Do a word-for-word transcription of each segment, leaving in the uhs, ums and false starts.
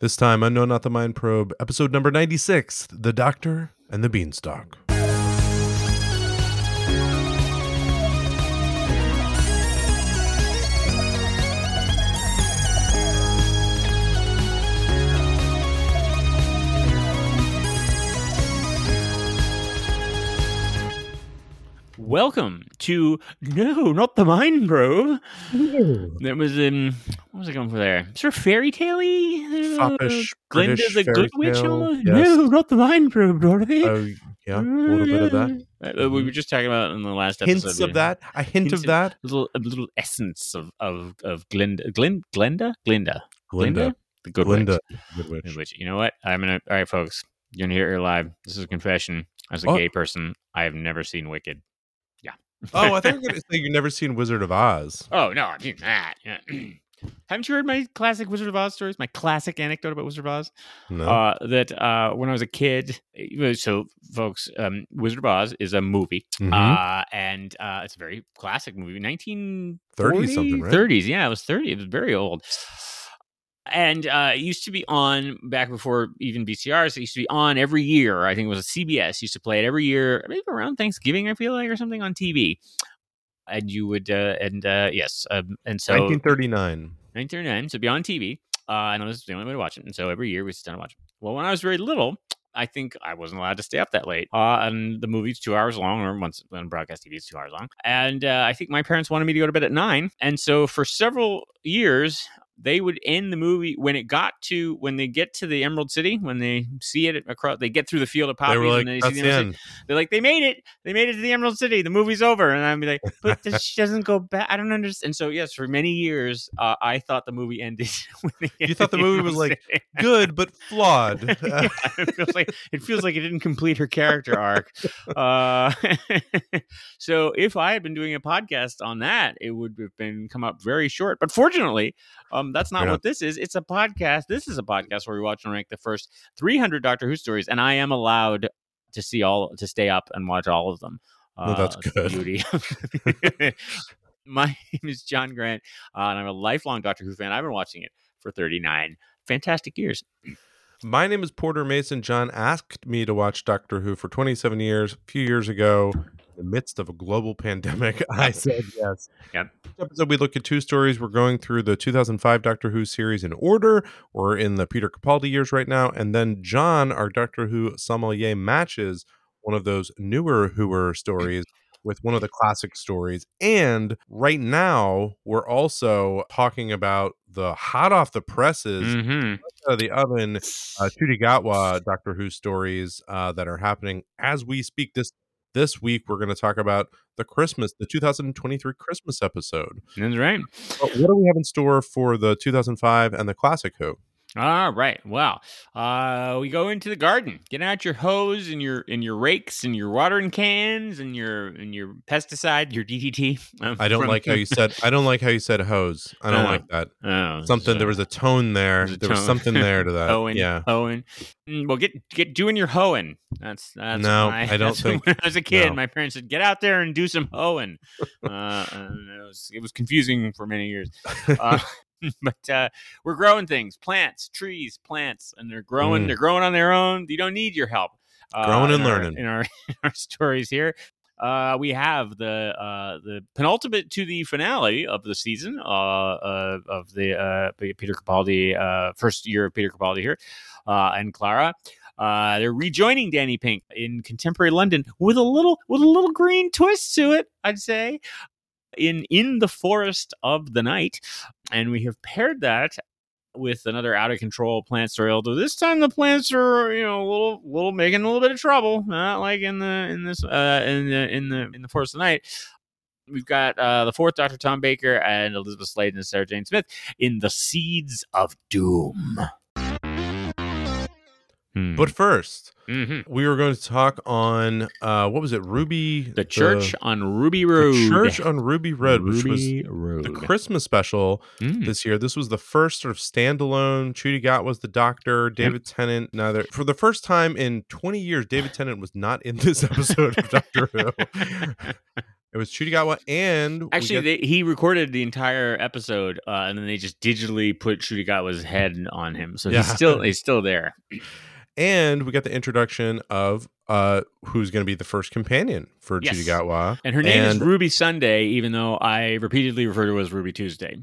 This time, Unknown Not the Mind Probe, episode number ninety-six, The Doctor and the Beanstalk. Welcome to No, Not the Mind Probe. Ooh. That was in, what was I going for there? Sort of fairy tale-y? Foppish, Glinda British the fairy Good Witch tale, almost? yes. No, not the Mind Probe, Dorothy. Oh, yeah, a little bit of that. Uh, We were just talking about in the last episode. Hints of that, a hint Hints of that. A little, a little essence of, of, of Glinda. Glin, Glenda? Glinda. Glinda. The Good Glinda, Witch. Good Witch. Good Witch. You know what? I'm going to, all right, folks, you're going to hear it here live. This is a confession. As a Oh. gay person, I have never seen Wicked. Oh, I think you're going to say you've never seen Wizard of Oz. Oh, no, I mean that. Yeah. Haven't you heard my classic Wizard of Oz stories? My classic anecdote about Wizard of Oz? No. Uh, that uh, when I was a kid, so folks, um, Wizard of Oz is a movie. Mhm. Uh, and uh, it's a very classic movie. nineteen thirty something, right? thirties, yeah, it was thirty. It was very old. And uh, it used to be on back before even V C Rs. It used to be on every year. I think it was a C B S used to play it every year, maybe around Thanksgiving, I feel like, or something on T V. And you would, uh, and uh, yes, um, and so nineteen thirty-nine. nineteen thirty-nine, so it'd be on T V. Uh, I know this is the only way to watch it, and so every year we sit down and watch it. Well, when I was very little, I think I wasn't allowed to stay up that late. Uh, and the movie's two hours long, or once on broadcast T V, it's two hours long. And uh, I think my parents wanted me to go to bed at nine. And so for several years, they would end the movie when it got to when they get to the Emerald City, when they see it across, they get through the field of poppies, They were like, and they that's see the the Emerald end. City. They're like, they made it, they made it to the Emerald City. The movie's over, and I'd be like, but this, she doesn't go back. I don't understand. And so yes, for many years, uh, I thought the movie ended. When they You get thought to the movie Emerald was like City. good, but flawed. Yeah, it feels like it feels like it didn't complete her character arc. Uh, so if I had been doing a podcast on that, it would have been come up very short. But fortunately, um, that's not Yeah. what this is. It's a podcast. This is a podcast where we watch and rank the first three hundred Doctor Who stories, and I am allowed to see all to stay up and watch all of them. Well, that's it's the good. Beauty. My name is John Grant, uh, and I'm a lifelong Doctor Who fan. I've been watching it for thirty-nine fantastic years. My name is Porter Mason. John asked me to watch Doctor Who for twenty-seven years. A few years ago, in the midst of a global pandemic, I said yes. Yep. This episode, we look at two stories. We're going through the two thousand five Doctor Who series in order. We're in the Peter Capaldi years right now. And then John, our Doctor Who sommelier, matches one of those newer Whoer stories with one of the classic stories. And right now, we're also talking about the hot off the presses, Mm-hmm. out of the oven, uh, Chudigatwa Doctor Who stories uh, that are happening as we speak. This this week, we're going to talk about the Christmas, the two thousand twenty-three Christmas episode. That's right. But what do we have in store for the two thousand five and the Classic Who? All right. Well, uh, we go into the garden. Get out your hose and your and your rakes and your watering cans and your and your pesticide, your D D T. um, I don't from- like how you said. I don't like how you said hose. I don't Oh. like that. Oh, Something. so- There was a tone there. There's a There was tone. something there to that. Hoeing, Yeah. hoeing. Mm, Well, get get doing your hoeing. That's that's No, my, I don't that's think- When I was a kid, no. my parents said, "Get out there and do some hoeing." uh, and it was it was confusing for many years. Uh, but uh, we're growing things, plants, trees, plants, and they're growing. Mm. They're growing on their own. You don't need your help. Uh, Growing and in our- learning. in our in our stories here. Uh, we have the uh, the penultimate to the finale of the season uh, uh, of the uh, Peter Capaldi uh, first year of Peter Capaldi here, uh, and Clara. Uh, they're rejoining Danny Pink in contemporary London with a little with a little green twist to it, I'd say. In in the forest of the night, and we have paired that with another out of control plant story. Although this time the plants are, you know, a little little making a little bit of trouble, not like in the in this uh in the in the in the forest of the night. We've got uh, the fourth Doctor Tom Baker and Elizabeth Sladen and Sarah Jane Smith in The Seeds of Doom. Hmm. But first, Mhm. we were going to talk on uh, what was it? Ruby. The Church on Ruby Road. The Church on Ruby Road, which was Ruby Road. the Christmas special Mm. this year. This was the first sort of standalone. Chudigat was the Doctor. David Tennant. Neither for the first time in twenty years, David Tennant was not in this episode of Doctor Who. It was Chudigawa, and Actually, get, they, he recorded the entire episode, uh, and then they just digitally put Chudigawa's head on him, so yeah. he's still he's still there. And we got the introduction of uh, who's going to be the first companion for Yes. Chudigawa. And her name and, is Ruby Sunday, even though I repeatedly refer to her as Ruby Tuesday.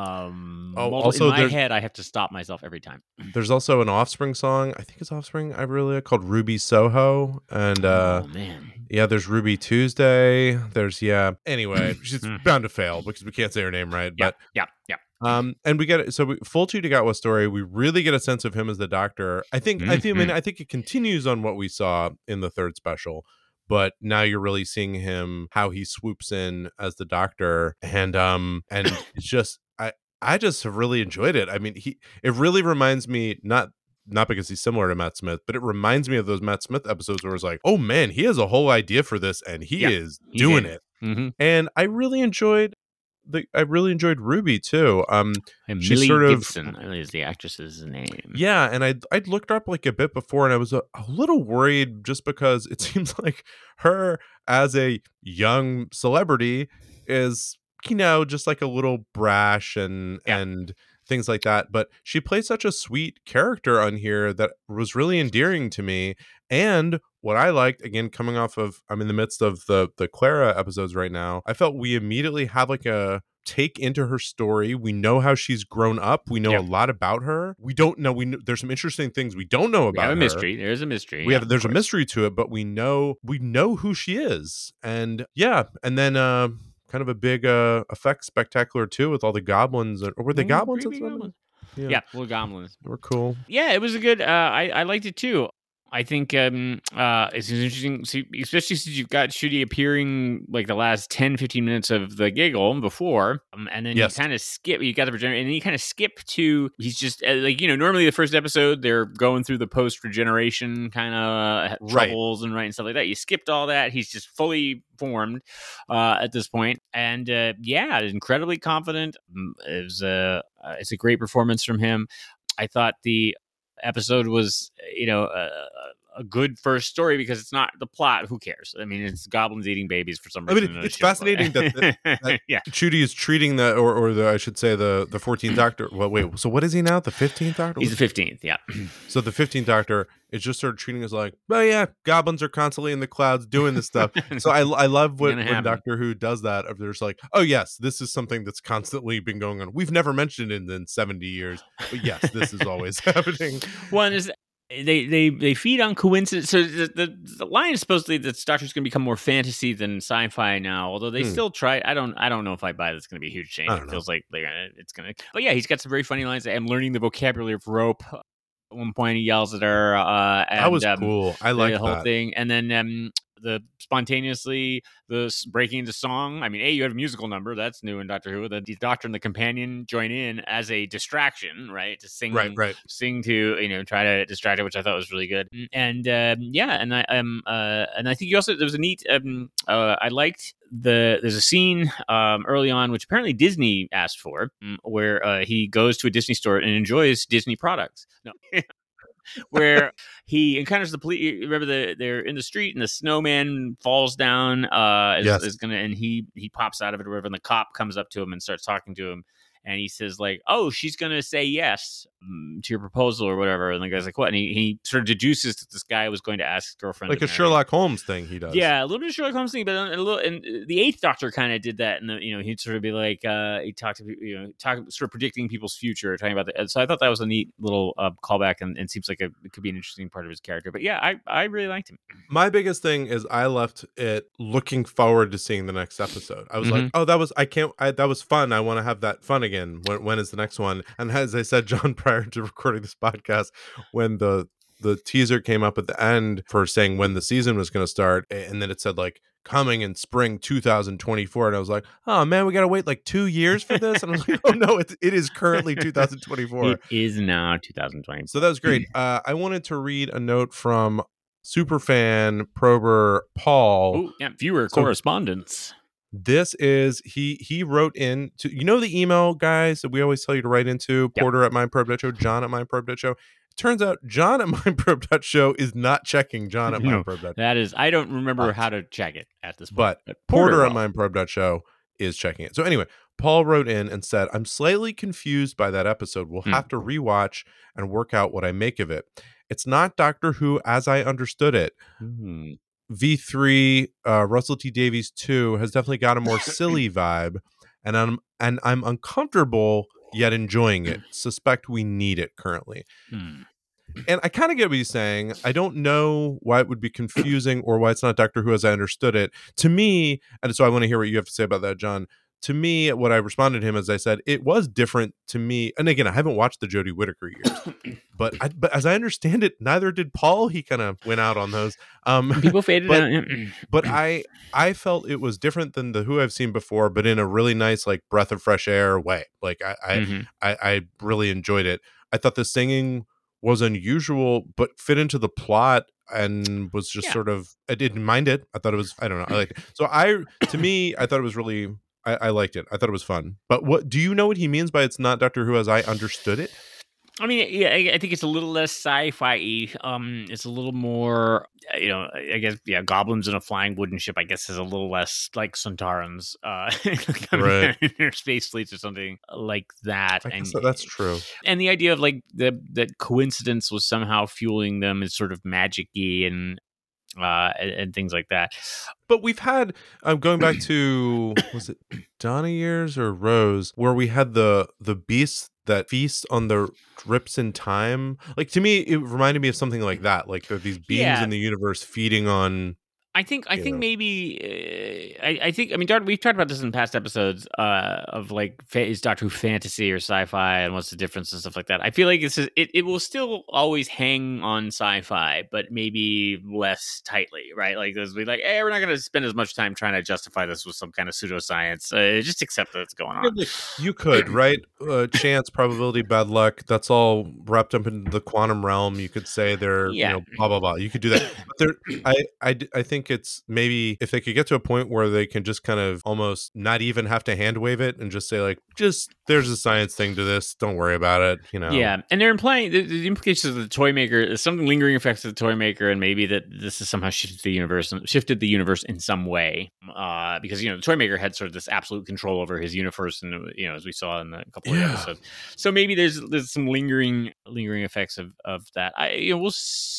Um, oh, multi- also, in my head, I have to stop myself every time. There's also an Offspring song, I think it's Offspring, I really like, called Ruby Soho. And uh, oh, man. Yeah, there's Ruby Tuesday. There's, yeah. Anyway, she's bound to fail because we can't say her name right. Yeah, but yeah, yeah. Um, and we get so we, full Chudigawa story. We really get a sense of him as the Doctor. I think. Mm-hmm. I think. I mean, I think it continues on what we saw in the third special, but now you're really seeing him how he swoops in as the Doctor, and um, and it's just I I just have really enjoyed it. I mean, he it really reminds me not. Not because he's similar to Matt Smith, but it reminds me of those Matt Smith episodes where it's like, oh man, he has a whole idea for this and he yeah, is doing it. Mm-hmm. And I really enjoyed the I really enjoyed Ruby too. Um and she's Millie sort of Gibson is the actress's name. Yeah, and I I'd looked her up like a bit before and I was a, a little worried just because it seems like her as a young celebrity is, you know, just like a little brash and yeah. and things like that, but she plays such a sweet character on here that was really endearing to me. And what I liked, again, coming off of, I'm in the midst of the the Clara episodes right now, I felt we immediately have like a take into her story. We know how she's grown up. We know yep. a lot about her. We don't know. We know, there's some interesting things we don't know about. We have a her. mystery. There's a mystery. We yeah, have there's a mystery to it, but we know we know who she is. And yeah, and then uh kind of a big uh effect spectacular too with all the goblins. Or were they mm, goblins? goblins. Yeah. yeah, little goblins. They were cool. Yeah, it was a good. Uh, I I liked it too. I think um, uh, it's interesting, see, especially since you've got Shudi appearing like the last ten, fifteen minutes of the giggle before, um, and then yes. you kind of skip, you got the regenerate, and then you kind of skip to, he's just, uh, like, you know, normally the first episode, they're going through the post-regeneration kind of uh, troubles right. and right and stuff like that. You skipped all that. He's just fully formed uh, at this point. And uh, yeah, incredibly confident. It was, uh, uh, it's a great performance from him. I thought the episode was, you know, uh, a good first story because it's not the plot. Who cares? I mean, it's goblins eating babies for some reason. I mean, it's fascinating that, the, that yeah. Shudi is treating the, or, or the, I should say, the the fourteenth Doctor. Well, wait. So what is he now? The fifteenth Doctor? He's the fifteenth. Yeah. So the fifteenth Doctor is just sort of treating us like, oh yeah, goblins are constantly in the clouds doing this stuff. So I I love when, when Doctor Who does that. Of there's like, oh yes, this is something that's constantly been going on. We've never mentioned it in, in seventy years, but yes, this is always happening. One is. They they they feed on coincidence. So the, the, the line is supposedly that Star Trek's going to become more fantasy than sci-fi now. Although they hmm. still try. I don't I don't know if I buy that's going to be a huge change. It know. feels like they're, it's going to. But yeah, he's got some very funny lines. I'm learning the vocabulary of rope. At one point, he yells at her. Uh, and, that was um, cool. I like the whole that. thing. And then um, the spontaneously the breaking into song. I mean, a you have a musical number that's new in Doctor Who. The, the Doctor and the companion join in as a distraction, right? To sing, right, right, sing to you know try to distract her, which I thought was really good. And um, yeah, and I um uh, and I think you also there was a neat um uh, I liked the there's a scene um early on which apparently Disney asked for where uh, he goes to a Disney store and enjoys Disney products. No. Where he encounters the police. Remember, the, they're in the street and the snowman falls down. Uh, is, yes. is gonna and he he pops out of it or whatever. And the cop comes up to him and starts talking to him. And he says, like, oh, she's going to say yes um, to your proposal or whatever. And the guy's like, what? And he, he sort of deduces that this guy was going to ask his girlfriend. Like a Sherlock Holmes thing he does. Yeah, a little bit of Sherlock Holmes thing. But a little, and the Eighth Doctor kind of did that. And, the, you know, he'd sort of be like, uh, he talked to, you know, talk, sort of predicting people's future, talking about that. So I thought that was a neat little uh, callback and, and seems like a, it could be an interesting part of his character. But yeah, I, I really liked him. My biggest thing is I left it looking forward to seeing the next episode. I was Mm-hmm. like, oh, that was, I can't, I, that was fun. I want to have that fun again. When, when is the next one? And as I said, John, prior to recording this podcast, when the the teaser came up at the end for saying when the season was going to start, and then it said like coming in spring two thousand twenty-four, and I was like, oh man, we gotta wait like two years for this. And I was like, oh no, it, it is currently two thousand twenty-four. It is now two thousand twenty. So that was great. uh I wanted to read a note from superfan prober Paul. Ooh, yeah, viewer so, correspondence. This is he he wrote in to, you know, the email guys that we always tell you to write into, yep. Porter at mindprobe dot show, John at mindprobe dot show. Turns out John at mindprobe dot show is not checking John at No, mindprobe dot show. that is, I don't remember But- how to check it at this point. But, But Porter will. at mindprobe dot show is checking it. So anyway, Paul wrote in and said, I'm slightly confused by that episode. We'll Hmm. have to rewatch and work out what I make of it. It's not Doctor Who as I understood it. Hmm. V three, uh, Russell T Davies two has definitely got a more silly vibe, and I'm and I'm uncomfortable yet enjoying it. Suspect we need it currently. Hmm. And I kind of get what he's saying. I don't know why it would be confusing or why it's not Doctor Who as I understood it. To me, and so I want to hear what you have to say about that, John. To me, what I responded to him, as I said, it was different to me. And again, I haven't watched the Jodie Whittaker years, but I, but as I understand it, neither did Paul. He kind of went out on those. Um, People faded but, out. but I I felt it was different than the Who I've seen before, but in a really nice, like, breath of fresh air way. Like I I, Mm-hmm. I, I really enjoyed it. I thought the singing was unusual, but fit into the plot and was just Yeah. sort of, I didn't mind it. I thought it was, I don't know. I liked it. So I, to me, I thought it was really, I, I liked it. I thought it was fun. But what, do you know what he means by it's not Doctor Who as I understood it? I mean, yeah, I, I think it's a little less sci-fi-y. Um, it's a little more, uh, you know, I guess, yeah, goblins in a flying wooden ship, I guess, is a little less like Sontarans, uh, Right. in their space fleets or something like that. I and guess that, that's true. and the idea of like the that coincidence was somehow fueling them is sort of magic-y and uh and, and things like that. But we've had, I'm um, going back to, was it Donna Years or Rose, where we had the the beasts that feast on the rips in time. Like, to me, it reminded me of something like that. Like, there are these beings Yeah. in the universe feeding on. I think I You think know. maybe uh, I, I think I mean Dar- we've talked about this in past episodes uh, of like fa- is Doctor Who fantasy or sci-fi and what's the difference and stuff like that. I feel like it's it it will still always hang on sci-fi, but maybe less tightly, right? Like there's be like, hey, we're not going to spend as much time trying to justify this with some kind of pseudoscience. Uh, just accept that it's going on. You could, right? Uh, chance, probability, bad luck. That's all wrapped up in the quantum realm. You could say they're, Yeah. you know, blah blah blah. You could do that. But there, I, I, I think it's maybe if they could get to a point where they can just kind of almost not even have to hand wave it and just say like, just there's a science thing to this. Don't worry about it. You know. Yeah, and they're implying the, the implications of the toy maker, some lingering effects of the toy maker, and maybe that this has somehow shifted the universe, shifted the universe in some way. Uh, because you know the toy maker had sort of this absolute control over his universe, and you know as we saw in the couple of Yeah. episodes. So maybe there's there's some lingering lingering effects of of that. I you know we'll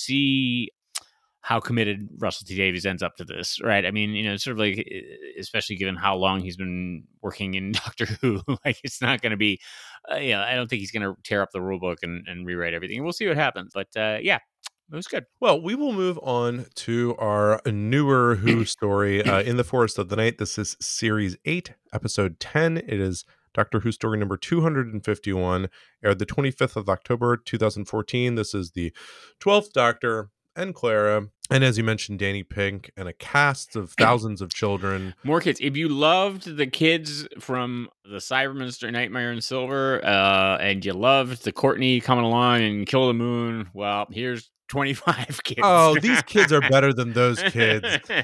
see how committed Russell T Davies ends up to this, right? I mean, you know, sort of like, especially given how long he's been working in Doctor Who, like it's not going to be, uh, you know, I don't think he's going to tear up the rule book and, and rewrite everything. We'll see what happens, but uh, yeah, it was good. Well, we will move on to our newer Who story, uh, In the Forest of the Night. This is series eight, episode ten. It is Doctor Who story number two hundred fifty-one, aired the twenty-fifth of October, two thousand fourteen. This is the twelfth Doctor and Clara, and as you mentioned, Danny Pink, and a cast of thousands of children. More kids. If you loved the kids from the Cyberminister Nightmare in Silver, uh, and you loved the Courtney coming along and Kill the Moon, well, here's twenty-five kids. Oh, these kids are better than those kids.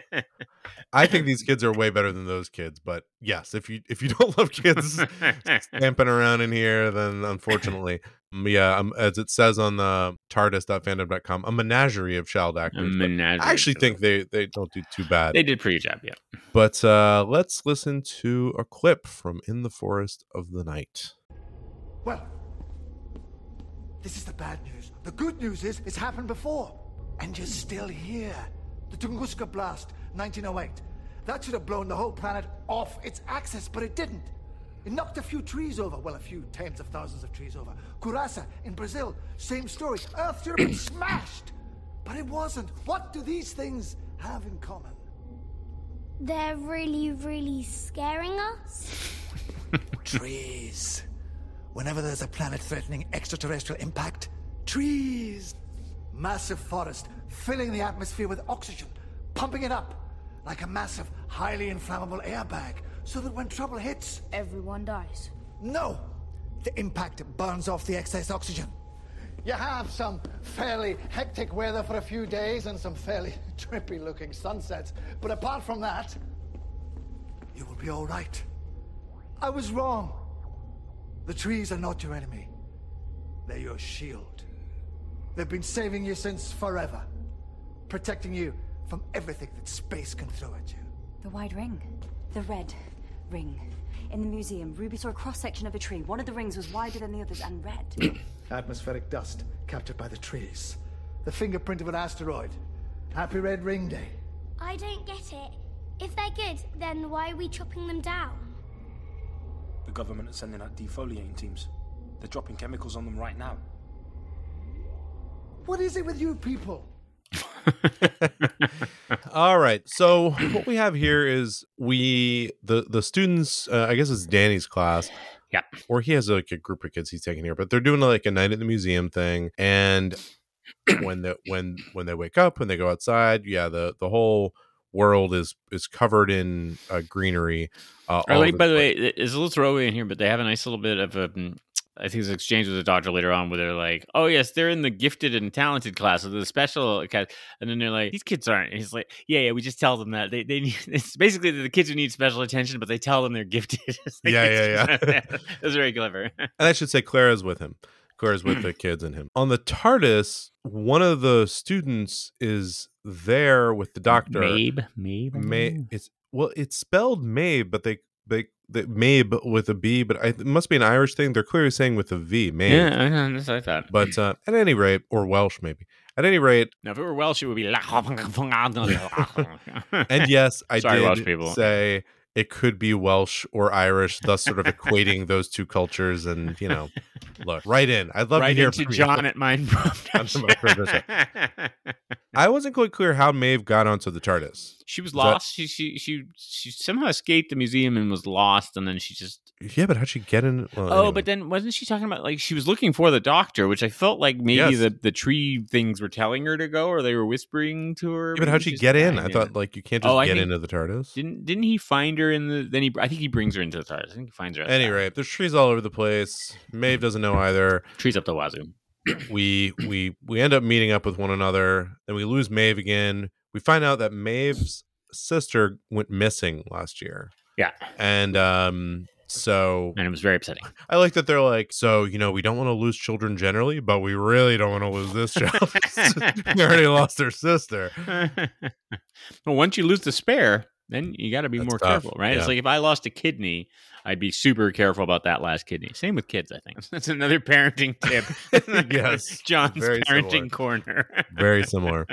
I think these kids are way better than those kids, but yes, if you if you don't love kids stamping around in here, then unfortunately, yeah, um, as it says on the tardis dot fandom dot com, a menagerie of child actors. A But menagerie I actually of think they they don't do too bad. They did a pretty good job, yeah. But uh, let's listen to a clip from In the Forest of the Night. Well, this is the bad news. The good news is it's happened before. And you're still here. The Tunguska blast, nineteen oh eight. That should have blown the whole planet off its axis, but it didn't. It knocked a few trees over. Well, a few tens of thousands of trees over. Curaçao in Brazil, same story. Earth should have been smashed. But it wasn't. What do these things have in common? They're really, really scaring us. Trees. Whenever there's a planet-threatening extraterrestrial impact, trees. Massive forest, filling the atmosphere with oxygen, pumping it up like a massive, highly inflammable airbag, so that when trouble hits... Everyone dies. No! The impact burns off the excess oxygen. You have some fairly hectic weather for a few days and some fairly trippy-looking sunsets, but apart from that, you will be all right. I was wrong. The trees are not your enemy. They're your shield. They've been saving you since forever. Protecting you from everything that space can throw at you. The wide ring. The red ring. In the museum, Ruby saw a cross-section of a tree. One of the rings was wider than the others and red. Atmospheric dust captured by the trees. The fingerprint of an asteroid. Happy Red Ring Day. I don't get it. If they're good, then why are we chopping them down? The government is sending out defoliating teams. They're dropping chemicals on them right now. What is it with you people? All right. So what we have here is we the the students. Uh, I guess it's Danny's class. Yeah. Or he has like a group of kids he's taking here, but they're doing like a night at the museum thing. And when the when when they wake up, when they go outside, yeah, the the whole world is is covered in uh, greenery. Uh, Or all like, over by the place. way, there's a little throwaway in here, but they have a nice little bit of a, mm, I think it's an exchange with the doctor later on where they're like, oh, yes, they're in the gifted and talented class, or the special class. And then they're like, these kids aren't. And he's like, yeah, yeah, we just tell them that. They, they need, it's basically the kids who need special attention, but they tell them they're gifted. It's like, Yeah, it's yeah, just- That's very clever. And I should say Clara's with him. Clara's with the kids and him. On the TARDIS, one of the students is there with the doctor. Mabe, Mabe, May it's well, it's spelled Mabe, but they they, they Mabe with a B, but I, it must be an Irish thing. They're clearly saying with a V, Mabe. Yeah, I know, that's what I thought. But uh, at any rate, or Welsh maybe. At any rate, Now, if it were Welsh, it would be. and yes, I Sorry, did Welsh people. say it could be Welsh or Irish, thus sort of equating those two cultures. And you know, look, right in. I'd love right to hear into from you. John at Mind Onto my production. I wasn't quite clear how Maeve got onto the TARDIS. She was that- lost. She, she she she somehow escaped the museum and was lost, and then she just. Yeah, but how'd she get in? Well, Oh, anyway. but then wasn't she talking about like she was looking for the doctor, which I felt like maybe Yes. the, the tree things were telling her to go, or they were whispering to her. Yeah, but how'd Maybe she she's get in? fine, I yeah. thought like you can't just Oh, I get think- into the TARDIS. Didn't didn't he find her in the? Then he I think he brings her into the TARDIS. I think he finds her. Any outside. rate, there's trees all over the place. Maeve doesn't know either. trees up the wazoo. We we we end up meeting up with one another. Then we lose Maeve again. We find out that Maeve's sister went missing last year, Yeah, and um, so and it was very upsetting. I like that they're like, so you know, we don't want to lose children generally, but we really don't want to lose this child. We already lost our sister. Well, once you lose the spare, then you got to be That's more tough, careful, right? yeah. It's like if I lost a kidney, I'd be super careful about that last kidney. Same with kids, I think. That's another parenting tip. Yes, John's very parenting similar. corner. Very similar.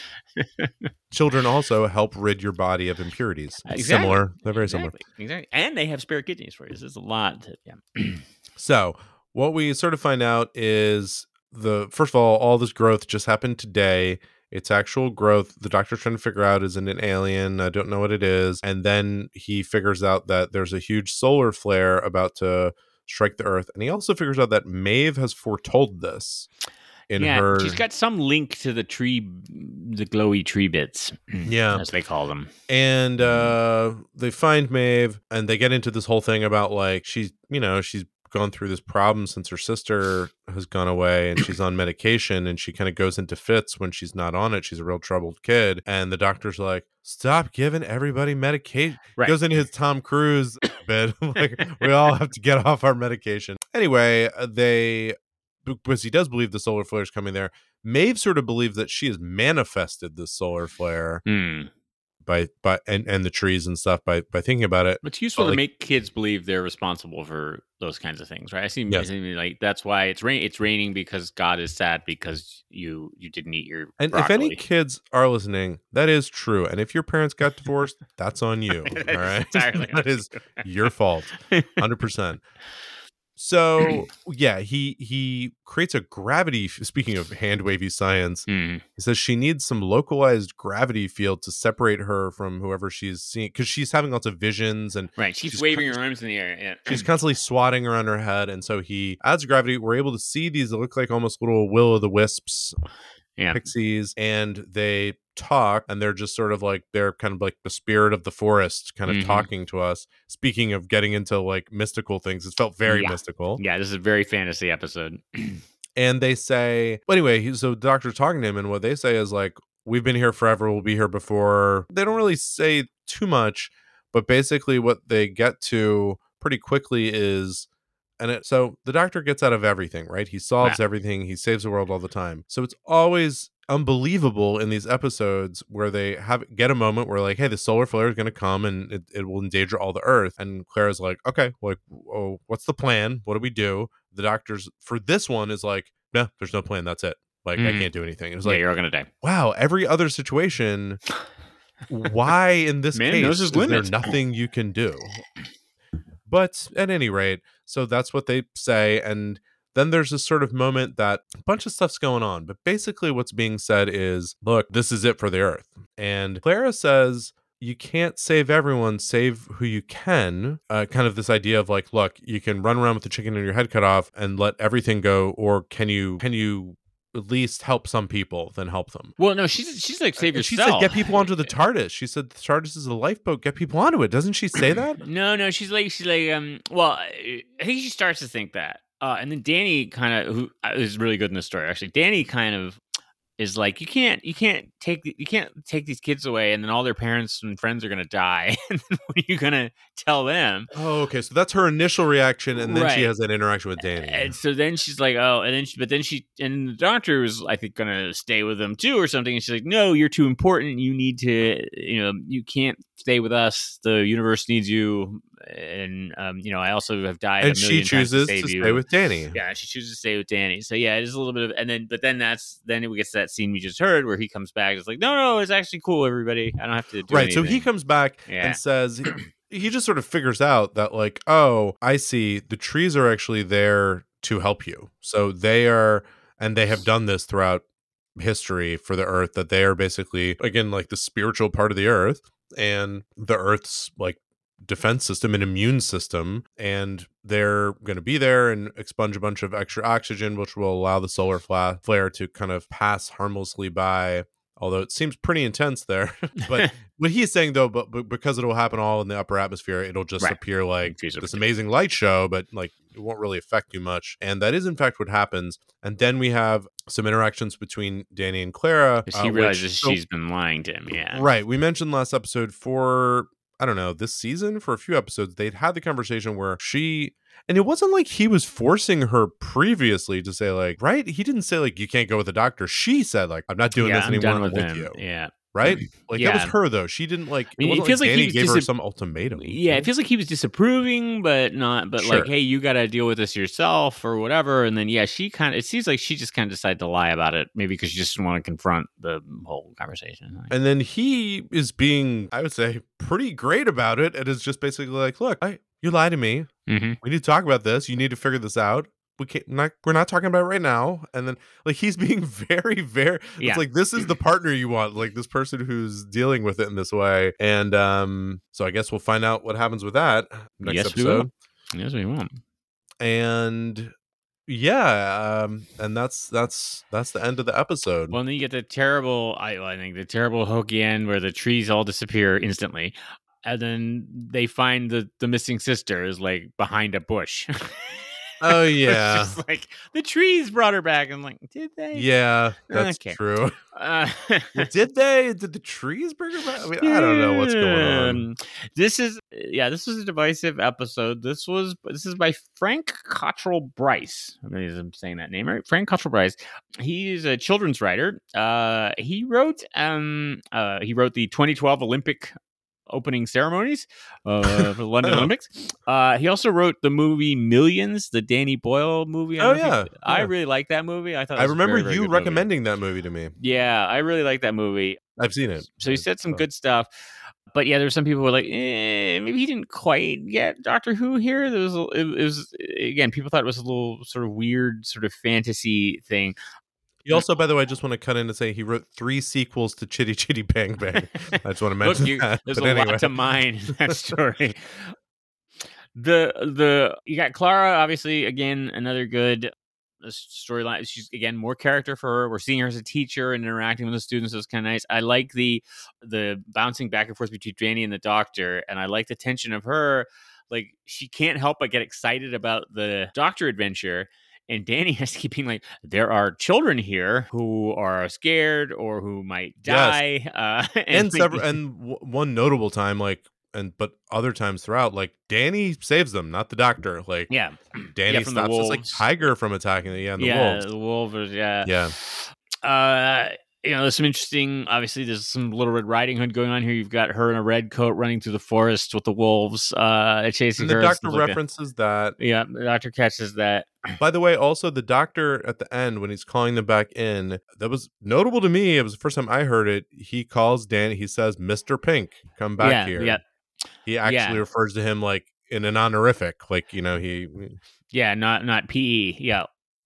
Children also help rid your body of impurities. Exactly. Similar. They're very similar. Exactly. Exactly. And they have spare kidneys for you. This is a lot. To, yeah. So what we sort of find out is the first of all, all this growth just happened today. It's actual growth. The doctor's trying to figure out, is it an alien? I don't know what it is. And then he figures out that there's a huge solar flare about to strike the Earth. And he also figures out that Maeve has foretold this in yeah, her. she's got some link to the tree, the glowy tree bits, Yeah. as they call them. And uh, they find Maeve and they get into this whole thing about like, she's, you know, she's gone through this problem since her sister has gone away and she's on medication and she kind of goes into fits when she's not on it. She's a real troubled kid. And the doctor's like, stop giving everybody medication. Right. Goes into his Tom Cruise bit. Like, we all have to get off our medication. Anyway, uh, they, because he does believe the solar flare is coming there. Maeve sort of believes that she has manifested this solar flare Hmm. by, by, and, and the trees and stuff by, by thinking about it. It's useful But, to like- make kids believe they're responsible for those kinds of things, right? I see, Yes. I see like that's why it's rain. It's raining because God is sad because you you didn't eat your And broccoli. if any kids are listening, that is true. And if your parents got divorced, that's on you. That All is right. entirely That on is your fault. one hundred percent. So, yeah, he he creates a gravity. Speaking of hand wavy science, Hmm. he says she needs some localized gravity field to separate her from whoever she's seeing because she's having lots of visions and Right, she's, She's waving con- her arms in the air. Yeah, she's constantly swatting around her head. And so he adds gravity. We're able to see these that look like almost little will o' the wisps yeah. pixies, and they talk, and they're just sort of like they're kind of like the spirit of the forest kind of Mhm. talking to us. Speaking of getting into like mystical things, it felt very Yeah. mystical. Yeah, this is a very fantasy episode. And they say, well, anyway, he, so the doctor's talking to him, and what they say is like, we've been here forever, we'll be here before. They don't really say too much, but basically what they get to pretty quickly is And it, so the Doctor gets out of everything, right? He solves Wow. everything. He saves the world all the time. So it's always unbelievable in these episodes where they have get a moment where like, hey, the solar flare is going to come and it, it will endanger all the Earth. And Clara's like, okay, like, oh, what's the plan? What do we do? The Doctor's for this one is like, no, there's no plan. That's it. Like, Mhm. I can't do anything. It was Yeah, like, you're all gonna die. wow, every other situation, why in this Man case knows his is there limits. nothing you can do? But at any rate, so that's what they say. And then there's this sort of moment that a bunch of stuff's going on. But basically what's being said is, look, this is it for the Earth. And Clara says, you can't save everyone, save who you can. Uh, kind of this idea of like, look, you can run around with the chicken and your head cut off and let everything go, or can you can you at least help some people, then help them? Well, no, she's she's like save And she yourself. said, get people onto the TARDIS. She said the TARDIS is a lifeboat. Get people onto it. Doesn't she say that? No, no, she's like she's like um. Well, I I think she starts to think that, uh, and then Danny kind of who uh, is really good in the story. Actually, Danny kind of is like, you can't you can't take the- you can't take these kids away, and then all their parents and friends are gonna die. And then what are you gonna tell them? Oh, okay. So that's her initial reaction, and then she Right. has that interaction with Danny. And so then she's like, oh, and then she, but then she, and the Doctor was, I think, gonna stay with them too, or something. And she's like, no, you're too important. You need to, you know, you can't stay with us. The universe needs you. And um, you know, I also have died. And a she million times chooses to, to, save you. stay with Danny. Yeah, she chooses to stay with Danny. So yeah, it is a little bit of, and then, but then that's then we get to that scene we just heard where he comes back. It's like, no, no, it's actually cool, everybody. I don't have to do Right. So anything. he comes back Yeah. and says, he just sort of figures out that, like, oh, I see. The trees are actually there to help you. So they are, and they have done this throughout history for the Earth, that they are basically, again, like the spiritual part of the Earth and the Earth's like defense system and immune system, and they're going to be there and expunge a bunch of extra oxygen, which will allow the solar fla- flare to kind of pass harmlessly by, although it seems pretty intense there. But what he's saying though, but, but because it'll happen all in the upper atmosphere, it'll just Right. appear like Confuse this everything. amazing light show, but like it won't really affect you much. And that is in fact what happens. And then we have some interactions between Danny and Clara. Because uh, he which- realizes so- she's been lying to him. Yeah. Right. We mentioned last episode for, I don't know, this season, for a few episodes, they'd had the conversation where she, and it wasn't like he was forcing her previously to say, like, right? He didn't say, like, you can't go with the Doctor. She said, like, I'm not doing Yeah, this I'm anymore done with with him. you. Yeah. Right? Like, that Yeah. was her, though. She didn't, like, I mean, it, it wasn't feels like like he Danny was gave her disap- some ultimatum. Yeah, it feels like he was disapproving, but not, but Sure. like, hey, you got to deal with this yourself or whatever. And then, yeah, she kind of, it seems like she just kind of decided to lie about it, maybe because she just didn't want to confront the whole conversation. Like, And then he is being, I would say, pretty great about it, and is just basically like, look, I, you lied to me. mhm. We need to talk about this. You need to figure this out. We can't not we're not talking about it right now. And then like he's being very, very Yeah. it's like this is the partner you want, like this person who's dealing with it in this way. And um so I guess we'll find out what happens with that next Yes, we episode. will. Yes, we will. And yeah, um and that's that's that's the end of the episode. Well, and then you get the terrible, I, well, I think the terrible hokey end where the trees all disappear instantly. And then they find the, the missing sister is like behind a bush. Oh It's yeah. just like the trees brought her back. I'm like, did they? Yeah, that's Okay. true. Uh, Well, did they? Did the trees bring her back? I mean, I don't know what's going on. Um, This is yeah, this was a divisive episode. This was this is by Frank Cottrell Bryce. I mean, I'm saying that name right. Frank Cottrell Bryce. He's a children's writer. Uh, he wrote um uh he wrote the twenty twelve Olympic opening ceremonies uh, for the London Oh. Olympics. Uh, he also wrote the movie Millions, the Danny Boyle movie. I Oh, don't know if you- yeah, I yeah. really like that movie. I thought it I was a remember very, very you good movie. recommending that movie to me. Yeah, I really like that movie. I've seen it. So he said some good stuff. But yeah, there's some people who were like, eh, maybe he didn't quite get Doctor Who here. There was, a- it, it was again, people thought it was a little sort of weird, sort of fantasy thing. He also, by the way, I just want to cut in and say he wrote three sequels to Chitty Chitty Bang Bang. I just want to mention Look, you, that. there's But a anyway. lot to mine in that story. the the you got Clara, obviously, again, another good uh, storyline. She's again more character for her. We're seeing her as a teacher and interacting with the students. It's kind of nice. I like the the bouncing back and forth between Danny and the Doctor, and I like the tension of her. Like she can't help but get excited about the Doctor adventure. And Danny has to keep being like, there are children here who are scared or who might Yes. die. Uh, and like- several and w- one notable time, like and but other times throughout, like Danny saves them, not the doctor. Like Yeah. Danny Yeah, from the stops this like wolves. tiger from attacking the yeah, and the yeah, wolves. the wolves. Yeah. Yeah. Uh, you know, there's some interesting. Obviously, there's some Little Red Riding Hood going on here. You've got her in a red coat running through the forest with the wolves, uh, chasing And the her. doctor It's like a- references that. yeah, the doctor catches that. By the way, also the doctor at the end when he's calling them back in, that was notable to me. It was the first time I heard it. He calls Danny. He says, "Mister Pink, come back Yeah, here." yeah. He actually Yeah. refers to him like in an honorific, like you know he. Yeah, not not P E. Yeah.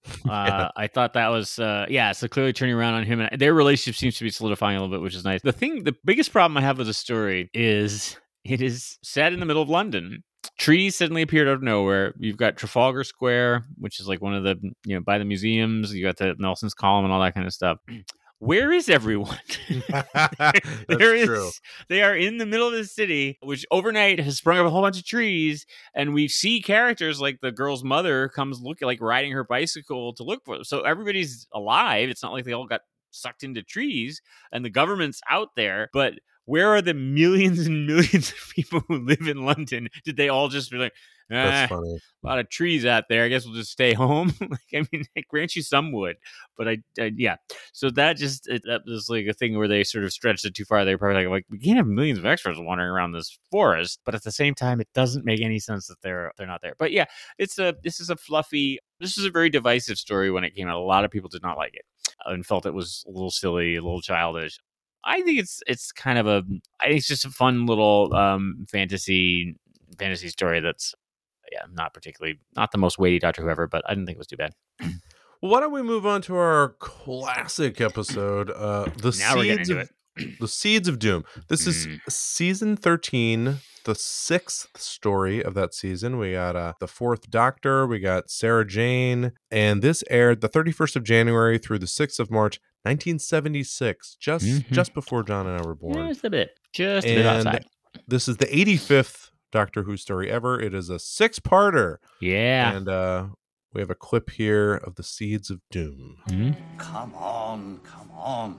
Uh, I thought that was uh, yeah. So clearly turning around on him, and their relationship seems to be solidifying a little bit, which is nice. The thing, the biggest problem I have with the story is it is set in the middle of London. Trees suddenly appeared out of nowhere. You've got Trafalgar Square, which is like one of the you know by the museums. You got the Nelson's Column and all that kind of stuff. Where is everyone? That's There is. true. They are in the middle of the city, which overnight has sprung up a whole bunch of trees, and we see characters like the girl's mother comes looking like riding her bicycle to look for them. So everybody's alive. It's not like they all got sucked into trees, and the government's out there. But where are the millions and millions of people who live in London? Did they all just be like, That's ah, funny. a lot of trees out there. I guess we'll just stay home. like, I mean, I grant you some would, but I, I yeah. So that just it, that was like a thing where they sort of stretched it too far. They're probably like, like, we can't have millions of extras wandering around this forest, but at the same time, it doesn't make any sense that they're they're not there. But yeah, it's a this is a fluffy. This is a very divisive story when it came out. A lot of people did not like it and felt it was a little silly, a little childish. I think it's it's kind of a. I think it's just a fun little um, fantasy fantasy story that's. Yeah, not particularly, not the most weighty Doctor Who ever, but I didn't think it was too bad. Well, why don't we move on to our classic episode, uh, the Now we're getting seeds into of the Seeds of Doom. This is Mm. season thirteen, the sixth story of that season. We got uh, the fourth Doctor, we got Sarah Jane, and this aired the thirty-first of January through the sixth of March, nineteen seventy-six, just Mhm. just before John and I were born. Just a bit, just a bit And outside. this is the eighty-fifth Doctor Who story ever. It is a six-parter. Yeah. And uh, we have a clip here of the Seeds of Doom. Mhm. Come on, come on.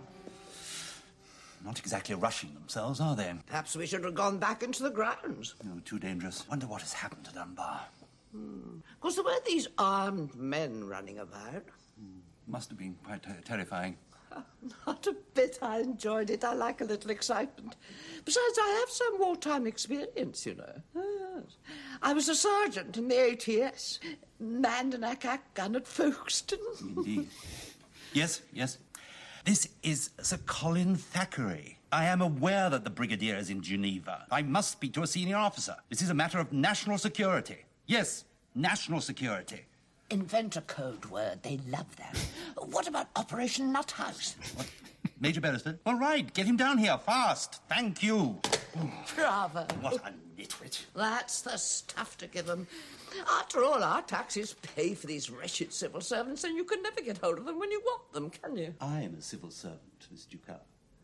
Not exactly rushing themselves, are they? Perhaps we should have gone back into the grounds. No, too dangerous. Wonder what has happened to Dunbar. Because there were these armed men running about. Must have been quite ter- terrifying. Not a bit. I enjoyed it. I like a little excitement. Besides, I have some wartime experience, you know. Yes. I was a sergeant in the A T S. Manned an ack-ack gun at Folkestone. Indeed. Yes, yes. This is Sir Colin Thackeray. I am aware that the Brigadier is in Geneva. I must speak to a senior officer. This is a matter of national security. Yes, national security. Invent a code word. They love that. What about Operation Nuthouse? What? Major Beresford? All right, get him down here, fast. Thank you. Bravo. What a nitwit. That's the stuff to give them. After all, our taxes pay for these wretched civil servants, and you can never get hold of them when you want them, can you? I am a civil servant, Miss Ducat.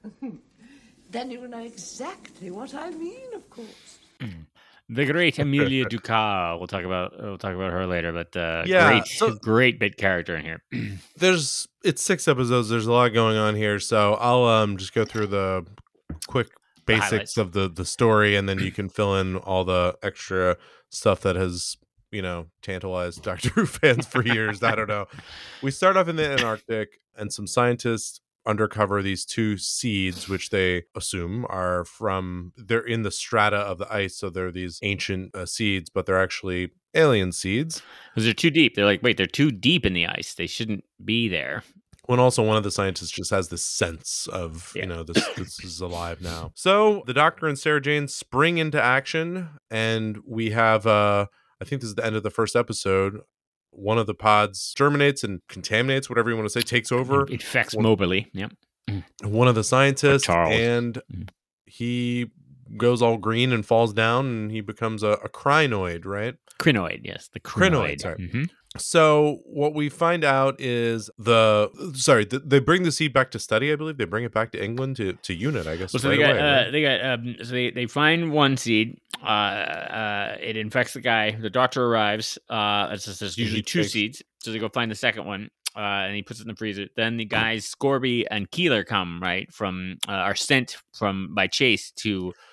Then you know exactly what I mean, of course. The great Amelia Ducat. We'll talk about we'll talk about her later, but uh, Yeah, great, so- great bit character in here. There's it's six episodes. There's a lot going on here, so I'll um just go through the quick The basics highlights. of the the story, and then you can fill in all the extra stuff that has you know tantalized Doctor Who fans for years. I don't know. We start off in the Antarctic, and some scientists undercover these two seeds, which they assume are from they're in the strata of the ice, so they're these ancient uh, seeds, but they're actually alien seeds. Because they're too deep. They're like, wait, they're too deep in the ice. They shouldn't be there. When also one of the scientists just has this sense of, Yeah. you know, this this is alive now. So the Doctor and Sarah Jane spring into action, and we have, uh, I think this is the end of the first episode. One of the pods germinates and contaminates, whatever you want to say, takes over It infects One- Mobley. Yep. one of the scientists, Charles. and Mm. he goes all green and falls down, and he becomes a, a crinoid, right? Crinoid, yes. The Crinoid, crinoid. sorry. Mhm. So what we find out is the sorry th- they bring the seed back to study. I believe they bring it back to England to to unit. I guess Well, so right they got, away. uh, right? they got, um, so they, they find one seed. Uh, uh, it infects the guy. The doctor arrives. Uh, it's just, there's usually two takes- seeds. So they go find the second one. Uh, and he puts it in the freezer. Then the guys Scorby and Keeler come right from uh, are sent from by Chase to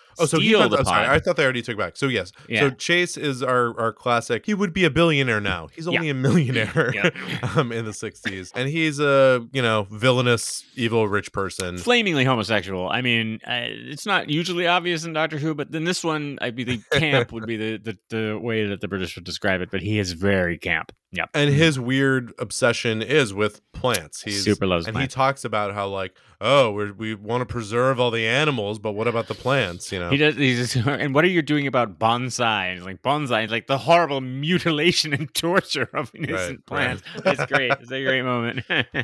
Oh, so he steal finds, the I'm sorry, pod. I thought they already took it back. So yes, Yeah. so Chase is our our classic. He would be a billionaire now. He's only Yeah. a millionaire Yeah. um, in the sixties, and he's a you know villainous, evil, rich person. Flamingly homosexual. I mean, uh, it's not usually obvious in Doctor Who, but in this one, I believe camp would be the, the, the way that the British would describe it, but he is very camp. Yeah. And his weird obsession is with plants. He's Super loves and plants. he talks about how like, oh, we're, we want to preserve all the animals, but what about the plants? You know, He does. He's just, and what are you doing about bonsai? And he's like bonsai is like the horrible mutilation and torture of innocent Right, plants. It's great. It's a great moment.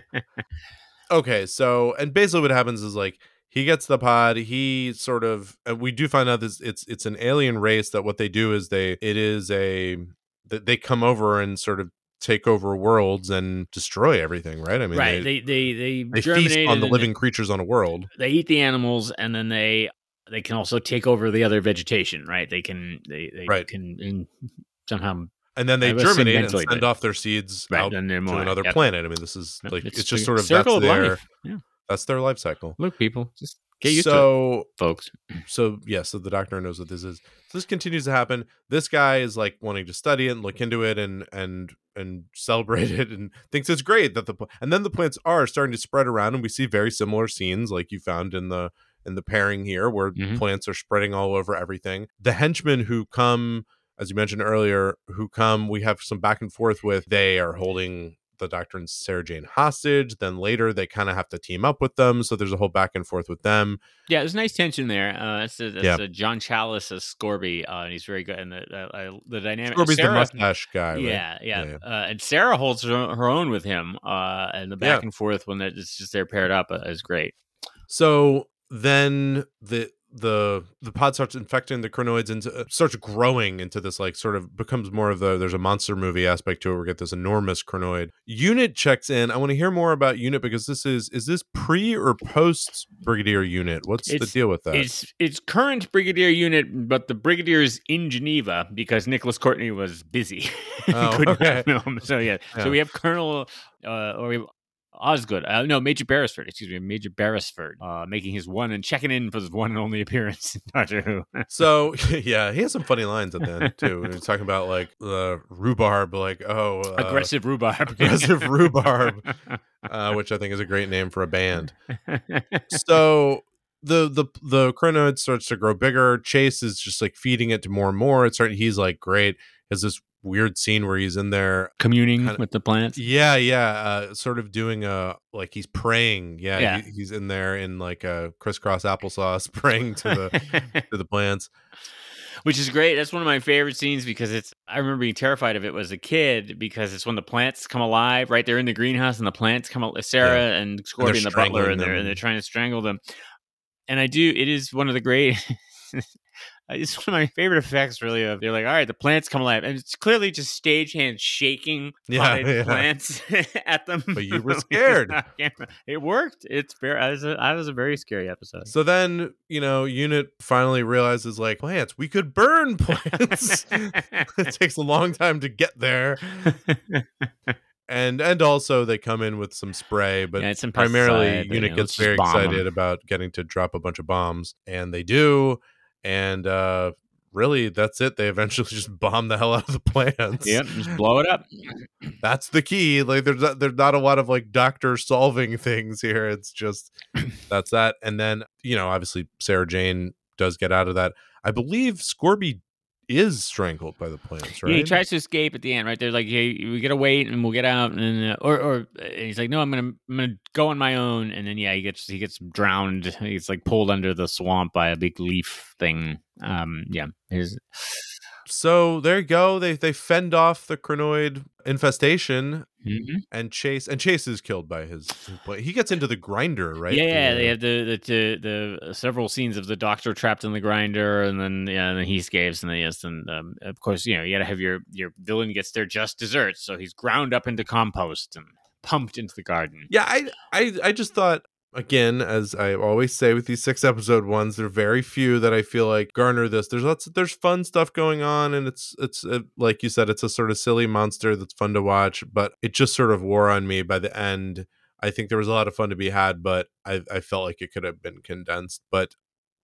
Okay, so and basically what happens is like he gets the pod. He sort of and we do find out this it's it's an alien race that what they do is they it is a that they come over and sort of take over worlds and destroy everything. Right? I mean, right. They They they they, they feast germinate on the and living then creatures on a world. They eat the animals, and then they they can also take over the other vegetation. Right? They can they they Right. can in, somehow. And then they I would assume germinate and mentally, send but- off their seeds Right, out then they're to more- another yep. planet. I mean, this is Yep, like it's it's, just the sort of circle that's of their life. Yeah. that's their life cycle. Look, people, just get used to so it, folks. so yeah, so the doctor knows what this is. So this continues to happen. This guy is like wanting to study it and look into it and and and celebrate it and thinks it's great that the pl- and then the plants are starting to spread around and we see very similar scenes like you found in the in the pairing here where Mhm. plants are spreading all over everything. The henchmen who come, as you mentioned earlier, who come, we have some back and forth with. They are holding the Doctor and Sarah Jane hostage. Then later they kind of have to team up with them. So there's a whole back and forth with them. Yeah, there's nice tension there. Uh, that's a, that's Yeah. a John Chalice as Scorby, uh, and he's very good. And the uh, uh, the dynamic. Scorby's the Sarah- mustache guy, right? Yeah, yeah. Yeah, Uh, and Sarah holds her, own- her own with him, uh, and the back Yeah. and forth when it's just they're paired up uh, is great. So then the the the pod starts infecting the Chronoids into uh, starts growing into this like sort of becomes more of the there's a monster movie aspect to it. We get this enormous Chronoid. Unit checks in. I want to hear more about Unit because this is is this pre or post Brigadier Unit? What's the It's- deal with that? It's it's current Brigadier Unit, but the Brigadier's in Geneva because Nicholas Courtney was busy. Oh, Couldn't okay. film. So yeah. Yeah. so we have Colonel uh, or we have Osgood. Uh, no, Major Beresford. Excuse me, Major Beresford, uh, making his one and checking in for his one and only appearance in Doctor Who. So yeah, he has some funny lines at the end too. When he's talking about like uh, rhubarb, like oh, uh, Aggressive rhubarb. aggressive rhubarb, uh, which I think is a great name for a band. So the the the Chronoid starts to grow bigger. Chase is just like feeding it to more and more. It's starting. He's like great. Has this weird scene where he's in there Communing Kinda- with the plants. Yeah, yeah, uh, sort of doing a like he's praying. Yeah, Yeah. He, he's in there in like a crisscross applesauce, praying to the to the plants. Which is great. That's one of my favorite scenes because it's. I remember being terrified of it as a kid because it's when the plants come alive. Right, they're in the greenhouse and the plants come. al- Sarah and Scorby and the butler, strangling and they're them. and they're trying to strangle them. And I do. It is one of the great. It's one of my favorite effects, really. Of they're like, all right, the plants come alive, and it's clearly just stagehands shaking Yeah, potted yeah. plants at them. But you were scared. It worked. It's very. I was a, I was a very scary episode. So then, you know, Unit finally realizes like plants, we could burn plants. It takes a long time to get there. And and also they come in with some spray, but Yeah, it's some primarily pesticide, Unit you know, let's gets just very bomb 'em. excited about getting to drop a bunch of bombs, and they do. And uh really, that's it. They eventually just bomb the hell out of the plants. Yep, just blow it up. That's the key. Like there's not, there's not a lot of like doctor solving things here. It's just that's that. And then, you know, obviously Sarah Jane does get out of that. I believe Scorby is strangled by the plants, right? Yeah, he tries to escape at the end, right? They're like, "Hey, we gotta wait, and we'll get out." And then, uh, or, or uh, he's like, "No, I'm gonna, I'm gonna go on my own." And then, yeah, he gets, he gets drowned. He's like pulled under the swamp by a big leaf thing. Um, yeah, his, So there you go. They they fend off the Chronoid infestation Mhm. and Chase and Chase is killed by his, his pla- he gets into the grinder, right? yeah, yeah. The, They uh, have the, the the the several scenes of the Doctor trapped in the grinder, and then yeah, and then he escapes, and then yes, and um, of course, you know, you gotta have your your villain gets their just desserts, so he's ground up into compost and pumped into the garden. Yeah, I, I I just thought again, as I always say with these six episode ones, there are very few that I feel like garner this. There's lots, there's fun stuff going on, and it's it's uh like you said, it's a sort of silly monster that's fun to watch, but it just sort of wore on me by the end. I think there was a lot of fun to be had, but I I felt like it could have been condensed. But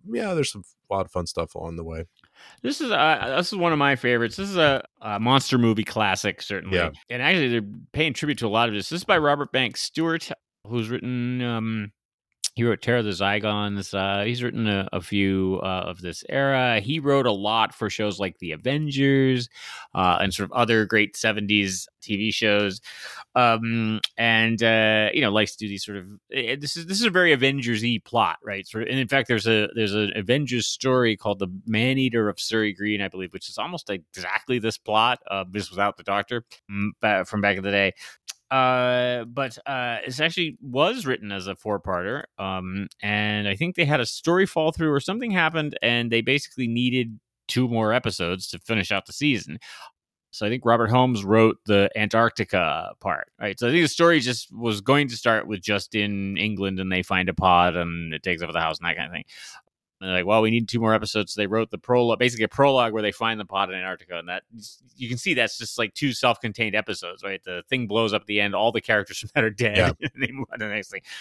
yeah, there's some a lot of fun stuff along the way. This is uh, this is one of my favorites. This is a, a monster movie classic, certainly. Yeah. And actually, they're paying tribute to a lot of this. This is by Robert Banks Stewart, who's written. Um, he wrote Terror of the Zygons. Uh, he's written a, a few uh, of this era. He wrote a lot for shows like The Avengers uh, and sort of other great seventies T V shows. Um, and uh, you know, likes to do these sort of. eh, This is this is a very Avengers-y plot, right? Sort of, and in fact, there's a there's an Avengers story called The Man-Eater of Surrey Green, I believe, which is almost exactly this plot, uh, just without the Doctor mm, ba- from back in the day. Uh, but uh, it actually was written as a four-parter, um, and I think they had a story fall through or something happened, and they basically needed two more episodes to finish out the season. So I think Robert Holmes wrote the Antarctica part, right? So I think the story just was going to start with just in England, and they find a pod, and it takes over the house and that kind of thing. And they're like, well, we need two more episodes. So they wrote the prologue, basically a prologue where they find the pod in Antarctica. And that you can see that's just like two self-contained episodes, right? The thing blows up at the end. All the characters from that are dead. Yeah. And they move on to the next thing.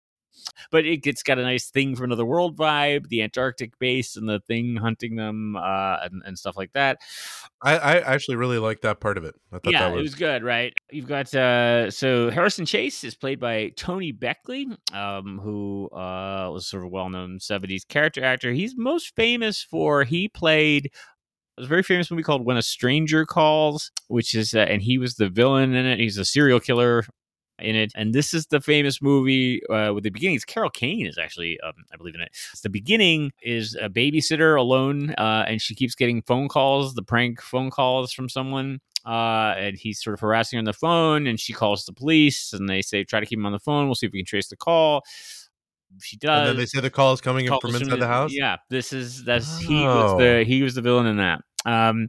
But it gets got a nice thing for another world vibe, the Antarctic base and the thing hunting them uh, and, and stuff like that. I, I actually really like that part of it. I thought Yeah, that was, it was good, right? You've got uh so Harrison Chase is played by Tony Beckley, um, who uh was sort of a well-known seventies character actor. He's most famous for he played a very famous movie called When a Stranger Calls, which is uh, and he was the villain in it. He's a serial killer in it, and this is the famous movie uh, with the beginning. It's Carol Kane is actually, um, I believe in it. It's the beginning is a babysitter alone, uh, and she keeps getting phone calls, the prank phone calls from someone, uh, and he's sort of harassing her on the phone, and she calls the police, and they say, try to keep him on the phone. We'll see if we can trace the call. She does. and then they say the call is coming in Call from is inside the house. Yeah, this is that's he was Oh. the he was the villain in that. Um,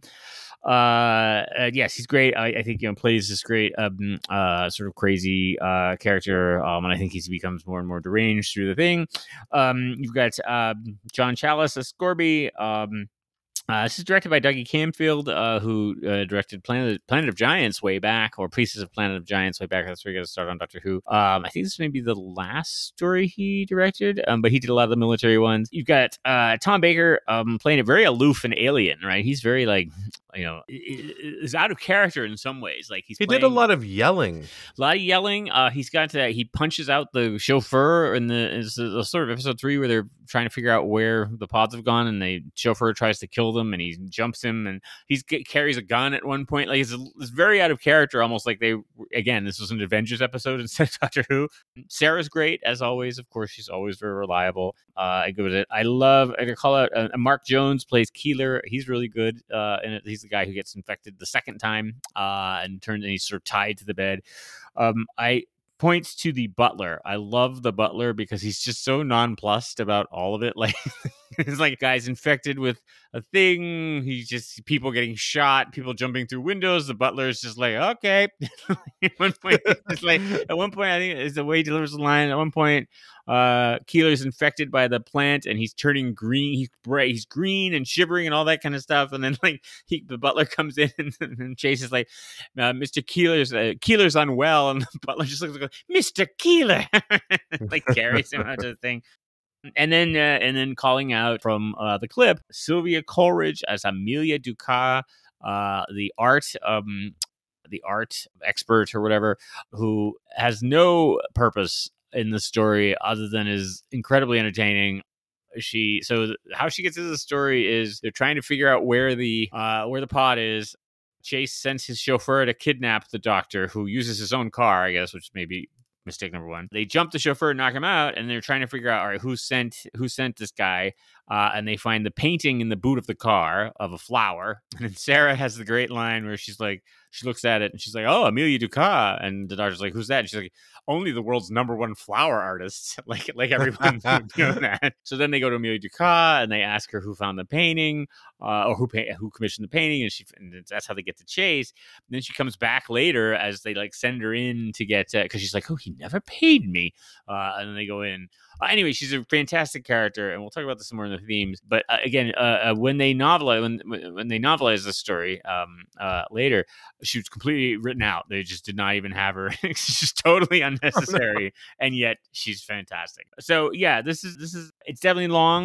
uh, uh, yes, he's great. I, I think you know plays this great um uh sort of crazy uh character. Um, and I think he becomes more and more deranged through the thing. Um, you've got um John Chalice as Scorby. Um. Uh, this is directed by Dougie Camfield, uh, who uh, directed Planet Planet of Giants way back, or pieces of Planet of Giants way back. That's where he got to start on Doctor Who. Um, I think this may be the last story he directed, um, but he did a lot of the military ones. You've got uh, Tom Baker um, playing a very aloof and alien, right? He's very like, you know, is out of character in some ways. Like he's He playing, did a lot of yelling. a lot of yelling. Uh, he's got to, he punches out the chauffeur in the, it's the, the sort of episode three where they're trying to figure out where the pods have gone, and the chauffeur tries to kill them, and he jumps him, and he carries a gun at one point. Like it's, it's very out of character, almost like they again this was an Avengers episode instead of Doctor Who. Sarah's great as always. Of course, she's always very reliable. Uh, I go with it. I love. I call out uh, Mark Jones plays Keeler. He's really good. Uh, and he's the guy who gets infected the second time, uh, and turns and he's sort of tied to the bed. Um, I. Points to the butler. I love the butler because he's just so nonplussed about all of it. Like it's like guys infected with a thing. He's just people getting shot, people jumping through windows. The butler is just like, okay. at one point, it's like at one point, I think it's the way he delivers the line. At one point, uh, Keeler's infected by the plant, and he's turning green. He's bright. He's green and shivering and all that kind of stuff. And then like he, the butler comes in, and, and Chase is like, uh, Mister Keeler's uh, Keeler's unwell, and the butler just looks like Mister Keeler, like carries him out to the thing. And then, uh, and then calling out from uh, the clip, Sylvia Coleridge as Amelia Dukas, uh, the art, um, the art expert or whatever, who has no purpose in the story other than is incredibly entertaining. She so th- how she gets into the story is they're trying to figure out where the uh, where the pod is. Chase sends his chauffeur to kidnap the Doctor, who uses his own car, I guess, which may be mistake number one. They jump the chauffeur and knock him out, and they're trying to figure out, all right, who sent who sent this guy? Uh, and they find the painting in the boot of the car of a flower. And then Sarah has the great line where she's like, she looks at it and she's like, oh, Amelia Dukas. And the Doctor's like, who's that? And she's like, only the world's number one flower artist. like like everyone would know that. So then they go to Amelia Dukas and they ask her who found the painting, uh, or who pa- who commissioned the painting, and she and that's how they get to Chase. And then she comes back later as they like send her in to get because uh, she's like, oh, he never paid me. Uh, and then they go in. Uh, anyway, she's a fantastic character, and we'll talk about this some more in the themes. But uh, again, uh, uh, when they novelize when when they novelize the story um, uh, later, she was completely written out. They just did not even have her. It's just totally unnecessary, and yet she's fantastic. So yeah, this is this is it's definitely long.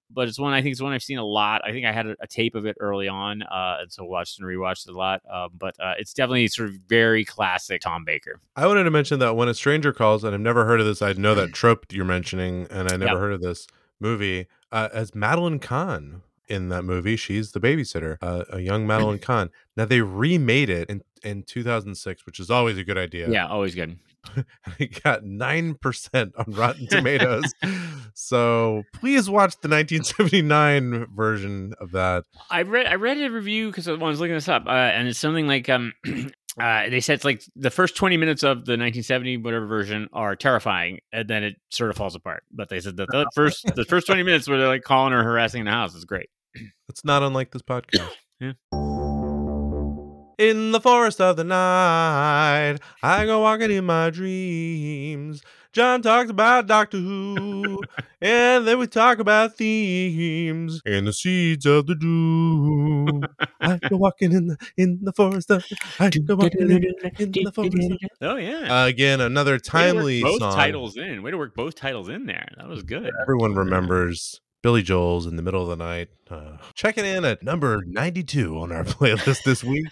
but it's one I think it's one I've seen a lot. I think I had a, a tape of it early on, uh, and so watched and rewatched it a lot. Uh, but uh, it's definitely sort of very classic Tom Baker. I wanted to mention that When a Stranger Calls, and I've never heard of this. I know that trope you're mentioning, and I never Yep. heard of this movie. Uh, as Madeline Kahn in that movie, she's the babysitter, uh, a young Madeline Kahn. Now they remade it in in two thousand six, which is always a good idea. Yeah, always good. It got nine percent on Rotten Tomatoes. So please watch the nineteen seventy-nine version of that. I read I read a review because I was looking this up, uh, and it's something like um, uh, they said it's like the first twenty minutes of the nineteen seventy whatever version are terrifying, and then it sort of falls apart. But they said that the first the first twenty minutes where they're like calling her harassing in the house is great. It's not unlike this podcast. Yeah. In the forest of the night, I go walking in my dreams. John talks about Doctor Who, and then we talk about themes and the seeds of the doom. I go walking in the in the forest of I go walking in, in the forest. Of, oh yeah. Uh, again, another timely Way to work both song. titles in. Way to work both titles in there. That was good. Everyone remembers Billy Joel's In the Middle of the Night. Uh, checking in at number ninety-two on our playlist this week.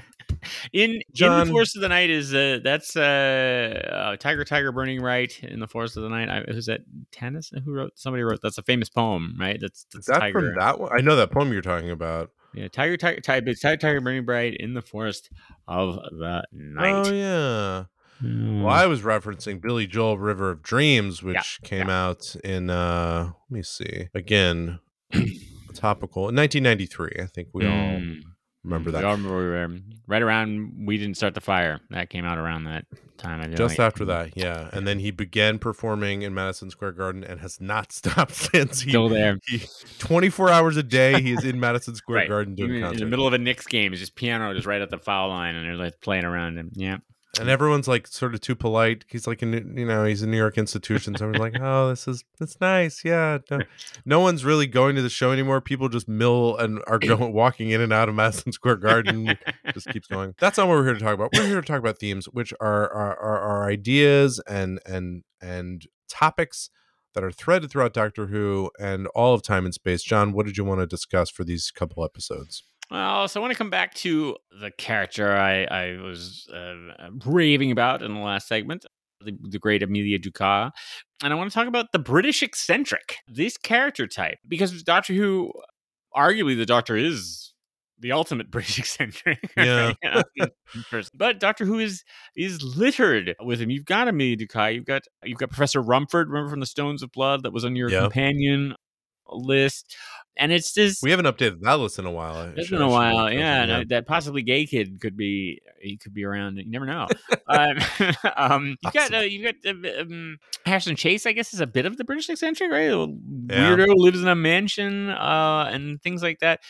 in John, in the Forest of the Night is uh, that's uh, uh, Tiger Tiger Burning Right in the Forest of the Night. I, who's that? Tennyson? Who wrote? Somebody wrote. That's a famous poem, right? That's, that's is that Tiger. from that one? I know that poem you're talking about. Yeah, Tiger Tiger Tiger Tiger, Tiger Burning Bright in the Forest of the Night. Oh yeah. Mm. Well, I was referencing Billy Joel River of Dreams, which Yeah, came yeah. out in uh let me see. Again, topical in nineteen ninety-three. I think we all Mm. remember We that. all remember um, right around We Didn't Start the Fire. That came out around that time. I feel Just like. after that, yeah. And then he began performing in Madison Square Garden and has not stopped since. He, Still there. He, twenty-four hours a day, he is in Madison Square Right. Garden doing Even concerts. in the middle of a Knicks game, it's just piano just right at the foul line, and they're like playing around him. Yeah. And everyone's like sort of too polite. He's like, in, you know, he's a New York institution. So everyone's like, oh, this is, it's nice. Yeah. No, no one's really going to the show anymore. People just mill and are going, walking in and out of Madison Square Garden. Just keeps going. That's not what we're here to talk about. We're here to talk about themes, which are, are, are, are ideas and, and, and topics that are threaded throughout Doctor Who and all of time and space. John, what did you want to discuss for these couple episodes? Well, so I want to come back to the character I, I was uh, raving about in the last segment, the, the great Amelia Dukas. And I want to talk about the British eccentric, this character type, because Doctor Who, arguably the Doctor is the ultimate British eccentric. Yeah. But Doctor Who is is littered with him. You've got Amelia Dukas, you've got you've got Professor Rumford, remember from the Stones of Blood, that was on your Yeah. companion list. And it's this. We haven't updated that list in a while. I It's should- been a I should while, look yeah. up, And uh, that possibly gay kid could be he could be around. You never know. um, um, you got uh, you got uh, um, Harrison Chase. I guess is a bit of the British eccentric, right? A weirdo lives in a mansion uh, and things like that.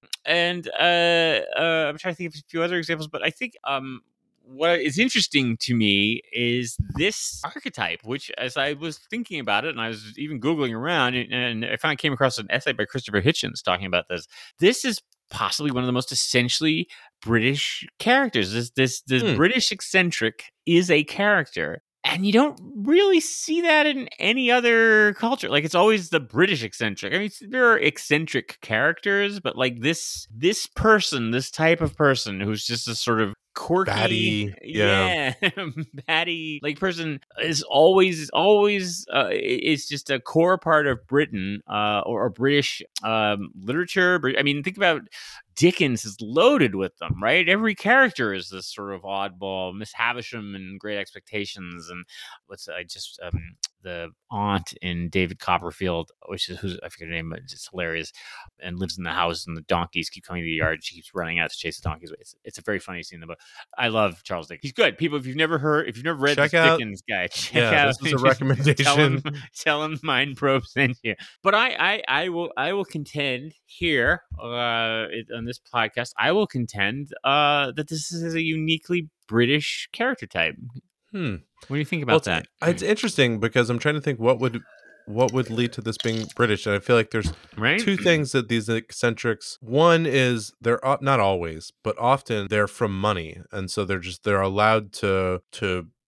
And uh, uh, I'm trying to think of a few other examples, but I think um, what is interesting to me is this archetype, which, as I was thinking about it, and I was even Googling around, and I finally came across an essay by Christopher Hitchens talking about this. This is possibly one of the most essentially British characters. This this this Hmm. British eccentric is a character. And you don't really see that in any other culture. Like, it's always the British eccentric. I mean, there are eccentric characters, but like this this person, this type of person who's just a sort of quirky, Batty, yeah. yeah, batty, like person is always, always, uh, is just a core part of Britain uh, or, or British um, literature. I mean, think about Dickens is loaded with them, right? Every character is this sort of oddball. Miss Havisham in Great Expectations, and what's I just um, the aunt in David Copperfield, which is who's I forget her name, but it's hilarious, and lives in the house, and the donkeys keep coming to the yard. She keeps running out to chase the donkeys. It's it's a very funny scene in the book. I love Charles Dickens. He's good. People, if you've never heard, if you've never read Check this out- Dickens guy, check yeah, out. this is a just recommendation. Tell him, tell him Mind Probe sent you. But I, I, I will, I will contend here uh, it, on this podcast. I will contend uh, that this is a uniquely British character type. Hmm. What do you think Well, about it's, that? it's interesting because I'm trying to think what would what would lead to this being British, and I feel like there's Right? two things that these eccentrics. One is they're o- not always, but often they're from money, and so they're just they're allowed to to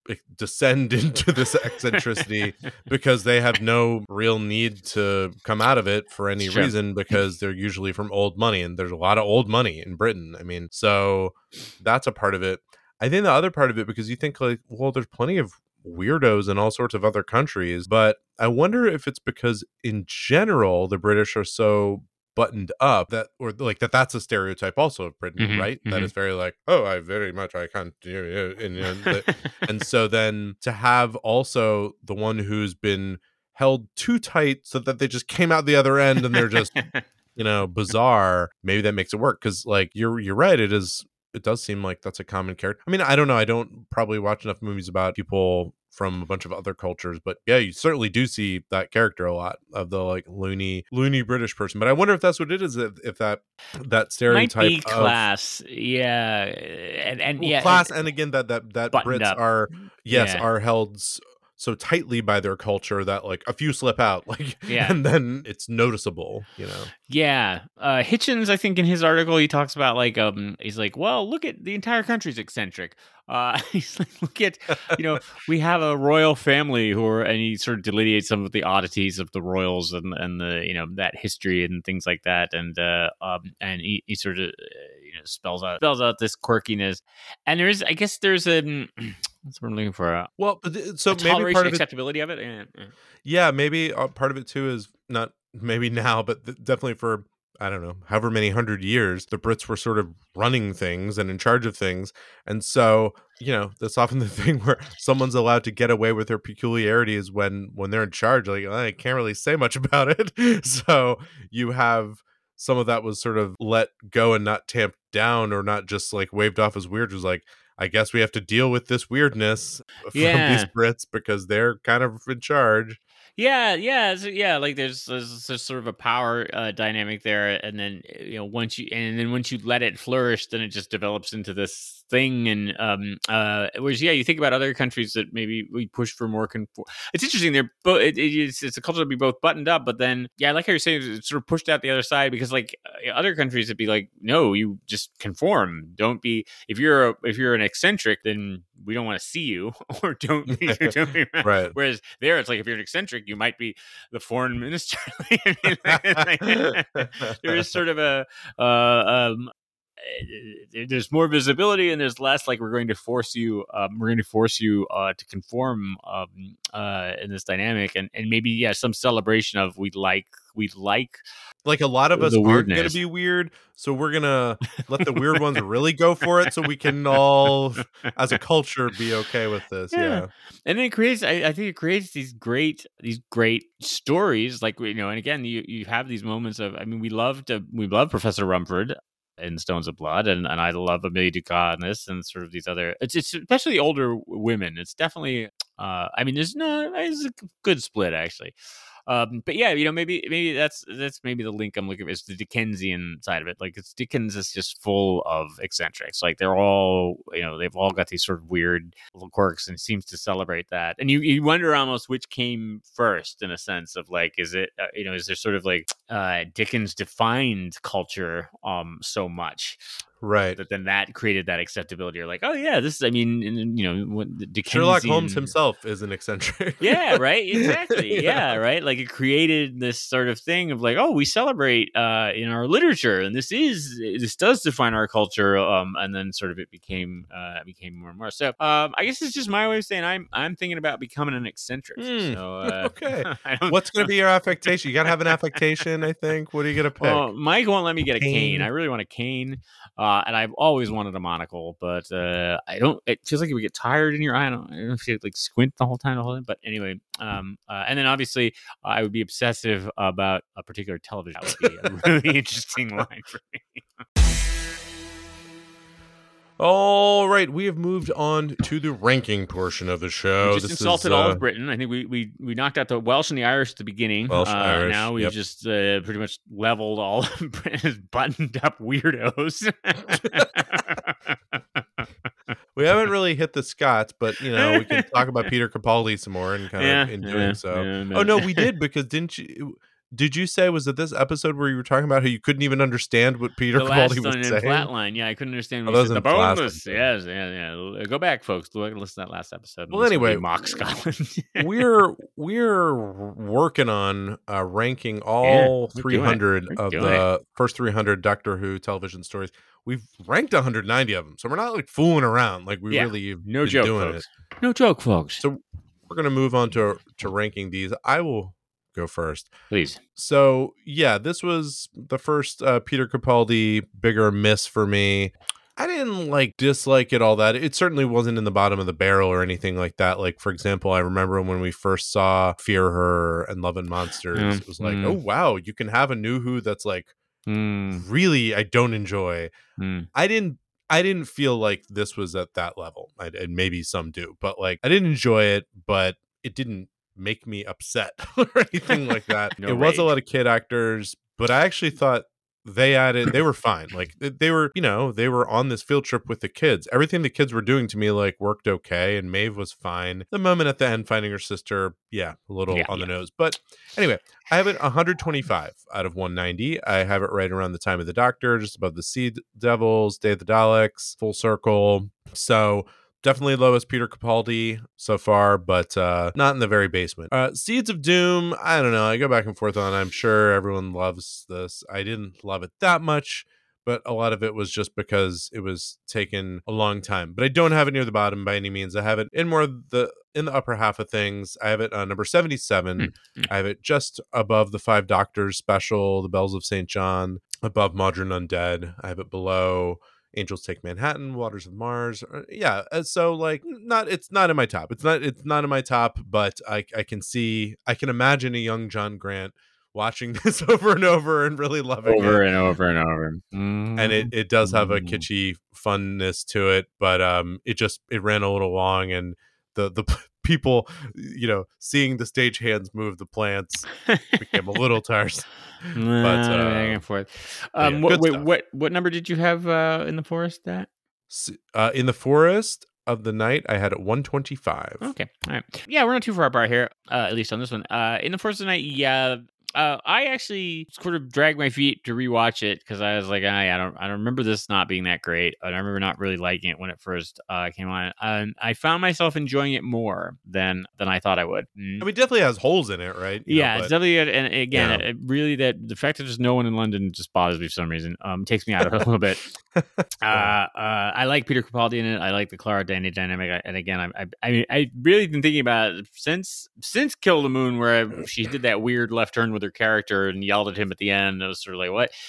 descend into this eccentricity because they have no real need to come out of it for any Sure. reason, because they're usually from old money, and there's a lot of old money in Britain. I mean, so that's a part of it. I think the other part of it, because you think like, well, there's plenty of weirdos in all sorts of other countries, but I wonder if it's because in general the British are so buttoned up that, or like that that's a stereotype also of Britain, Mhm, right? That mhm. is very like, oh, I very much I can't do, and, you know, the- and so then to have also the one who's been held too tight so that they just came out the other end and they're just, you know, bizarre, maybe that makes it work. Because like you're you're right, it is it does seem like that's a common character. I mean, I don't know, I don't probably watch enough movies about people from a bunch of other cultures, but yeah, you certainly do see that character a lot, of the like loony loony British person. But I wonder if that's what it is, if, if that that Might stereotype be of class, yeah, and and well, yeah, class, it- and again that that that buttoned Brits up. are, yes, Yeah. are held s- so tightly by their culture that like a few slip out, like, Yeah. and then it's noticeable, you know. Yeah, uh, Hitchens, I think in his article he talks about like um he's like, well, look at the entire country's eccentric. Uh, he's like, look at, you know, we have a royal family who are, and he sort of delineates some of the oddities of the royals and and the, you know, that history and things like that, and uh um and he, he sort of uh, you know spells out spells out this quirkiness, and there's I guess there's a what's what I'm looking for a, Well, but th- so a maybe toleration part of it, acceptability of it. Yeah, yeah. yeah, maybe uh, part of it too is not maybe now, but th- definitely for, I don't know, however many hundred years, the Brits were sort of running things and in charge of things. And so, you know, that's often the thing where someone's allowed to get away with their peculiarities when when they're in charge. Like, I can't really say much about it. So you have some of that was sort of let go and not tamped down, or not just like waved off as weird. It was like, I guess we have to deal with this weirdness from Yeah. these Brits because they're kind of in charge. Yeah, yeah, so, yeah. Like there's, there's there's sort of a power uh, dynamic there, and then uh, you know once you and then once you let it flourish, then it just develops into this thing. And um, uh, whereas yeah, you think about other countries that maybe we push for more conform. It's interesting. They're both. It, it's it's a culture to be both buttoned up, but then yeah, like how you're saying, it's sort of pushed out the other side, because like uh, other countries would be like, no, you just conform. Don't be if you're a, if you're an eccentric, then we don't want to see you, or don't be, don't be Right. Whereas there, it's like if you're an eccentric, you might be the foreign minister. I mean, like, there is sort of a uh, um, uh, there's more visibility, and there's less like we're going to force you um, we're going to force you uh, to conform um, uh, in this dynamic, and and maybe yeah some celebration of we like we like Like a lot of us the aren't going to weirdness. be weird, so we're going to let the weird ones really go for it, so we can all, as a culture, be okay with this. Yeah. Yeah. And then it creates I, I think it creates these great these great stories, like, you know, and again you you have these moments of, I mean, we love to we love Professor Rumford in Stones of Blood, and, and I love Amelia Ducat in this, and sort of these other, it's, it's especially older women. It's definitely uh I mean there's no it's a good split actually. Um, but yeah, you know, maybe maybe that's that's maybe the link I'm looking for, is the Dickensian side of it. Like it's Dickens is just full of eccentrics. Like they're all, you know, they've all got these sort of weird little quirks, and seems to celebrate that. And you, you wonder almost which came first, in a sense of like, is it uh, you know, is there sort of like uh, Dickens defined culture um so much, Right. that then that created that acceptability. You're like, oh yeah, this is, I mean, and, you know, what the Dickensian, Sherlock Holmes himself is an eccentric. yeah, right. Exactly. Yeah. yeah. right. Like it created this sort of thing of like, oh, we celebrate uh, in our literature, and this is this does define our culture. Um, and then sort of it became uh, became more and more. So um, I guess it's just my way of saying I'm I'm thinking about becoming an eccentric. Hmm. So uh, Okay. I don't, What's going to be your affectation? You got to have an affectation, I think. What are you going to pick? Well, Mike won't let me get a cane. Cane. I really want a cane, uh, and I've always wanted a monocle, but uh, I don't. It feels like it would get tired in your eye. I don't, I don't know if you like squint the whole time, the whole time. But anyway, um, uh, and then obviously uh, I would be obsessive about a particular television. That would be a really interesting line for me. All right, we have moved on to the ranking portion of the show. We just This insulted is, all uh, of Britain. I think we, we we knocked out the Welsh and the Irish at the beginning. Welsh, uh, Irish, now we've yep. just uh, pretty much leveled all of Britain's buttoned up weirdos. We haven't really hit the Scots, but you know, we can talk about Peter Capaldi some more, and kind Yeah, of in doing yeah, so. yeah, Oh no, we did, because didn't you? did you say, was it this episode where you were talking about how you couldn't even understand what Peter The last Capaldi was one in saying? Flatline. Yeah, I couldn't understand when Oh, he that said was the in last boneless. episode. Yes, yeah, yeah. Go back, folks. Look, listen to that last episode. and Well, listen when anyway, he mock Scotland. we're we're working on uh, ranking Yeah, all we're three doing it. hundred We're of doing the first three hundred Doctor Who television stories. We've ranked one hundred ninety of them, so we're not like fooling around. Like we Yeah, really have no been joke, doing folks. it. No joke, folks. So we're gonna move on to to ranking these. I will go first. Please. So yeah, this was the first uh, Peter Capaldi bigger miss for me. I didn't like dislike it all that. It certainly wasn't in the bottom of the barrel or anything like that. Like, for example, I remember when we first saw Fear Her and Love and Monsters, Mm, it was like, mm. oh wow, you can have a new Who that's like Mm, really I don't enjoy. mm. I didn't I didn't feel like this was at that level. I, and maybe some do, but like I didn't enjoy it, but it didn't make me upset or anything like that. No it was a rage. lot of kid actors, but I actually thought they added they were fine. Like they, they were, you know, they were on this field trip with the kids. Everything the kids were doing to me like worked okay, and Maeve was fine. The moment at the end finding her sister, yeah, a little Yeah, on the yeah. nose. But anyway, I have it one hundred twenty-five out of one ninety. I have it right around the time of the Doctor, just above the Sea Devils, Day of the Daleks, Full Circle. So definitely lowest Peter Capaldi so far, but uh, not in the very basement. Uh, Seeds of Doom, I don't know. I go back and forth on it. I'm sure everyone loves this. I didn't love it that much, but a lot of it was just because it was taken a long time. But I don't have it near the bottom by any means. I have it in more the in the upper half of things. I have it uh, number seventy-seven. I have it just above the Five Doctors special, The Bells of Saint John, above Modern Undead. I have it below Angels Take Manhattan, Waters of Mars. Uh, Yeah, uh, so like not it's not in my top. It's not it's not in my top, but I I can see I can imagine a young John Grant watching this over and over and really loving Over it. and over and over. Mm. And it, it does have a kitschy funness to it, but um it just it ran a little long, and the the people, you know, seeing the stagehands move the plants became a little tiresome. But uh, back and forth. Um, yeah, what, good wait, stuff. what what number did you have uh, in the forest? At S- Uh, in the Forest of the Night, I had it one twenty-five. okay, all right. Yeah, we're not too far apart here. Uh, at least on this one. Uh, in the forest of the night, yeah. Uh, I actually sort of dragged my feet to rewatch it because I was like, I, I don't, I don't remember this not being that great. I remember not really liking it when it first uh, came on. And I found myself enjoying it more than than I thought I would. Mm. I mean, it definitely has holes in it, right? You Yeah, know, it's but- definitely, and again, Yeah. it, it really that the fact that there's no one in London just bothers me for some reason. Um, takes me out of it a little bit. Uh, uh, I like Peter Capaldi in it. I like the Clara Danny dynamic. I, and again, I, I, I mean, I really been thinking about it since since Kill the Moon, where I, she did that weird left turn with her character and yelled at him at the end. I was sort of like, what?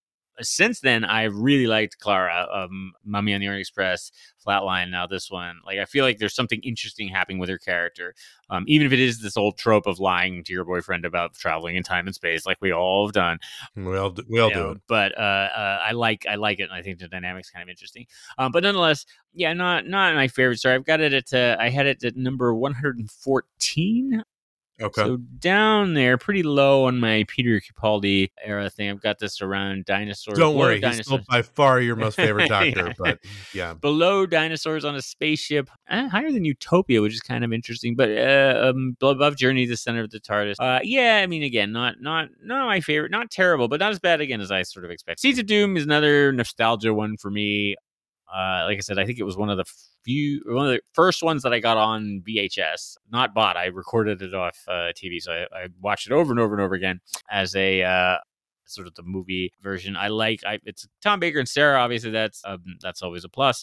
Since then, I really liked Clara, um, Mummy on the Orient Express, Flatline. Now this one, like I feel like there's something interesting happening with her character, um, even if it is this old trope of lying to your boyfriend about traveling in time and space, like we all have done. we all do, we all You do know, it. but uh, uh, I like I like it, and I think the dynamic's kind of interesting. Um, but nonetheless, yeah, not not my favorite story. I've got it at uh, I had it at number one hundred fourteen. Okay. So down there, pretty low on my Peter Capaldi era thing. I've got this around dinosaurs. Don't below worry, he's still by far your most favorite Doctor, Yeah. but yeah. Below dinosaurs on a spaceship, eh, higher than Utopia, which is kind of interesting. But uh, um, above Journey to the Center of the TARDIS. Uh, yeah, I mean, again, not not not my favorite, not terrible, but not as bad again as I sort of expect. Seeds of Doom is another nostalgia one for me. Uh, like I said, I think it was one of the few, one of the first ones that I got on V H S, not bought. I recorded it off uh, T V, so I, I watched it over and over and over again as a uh, sort of the movie version. I like. I, it's Tom Baker and Sarah. Obviously, that's um, that's always a plus.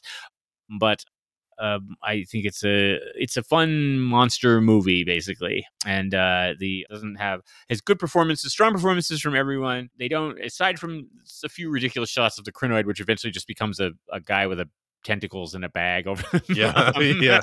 But um, I think it's a it's a fun monster movie basically, and uh, the doesn't have has good performances, strong performances from everyone. They don't, aside from a few ridiculous shots of the Krynoid, which eventually just becomes a, a guy with a tentacles in a bag over them. Yeah, yeah.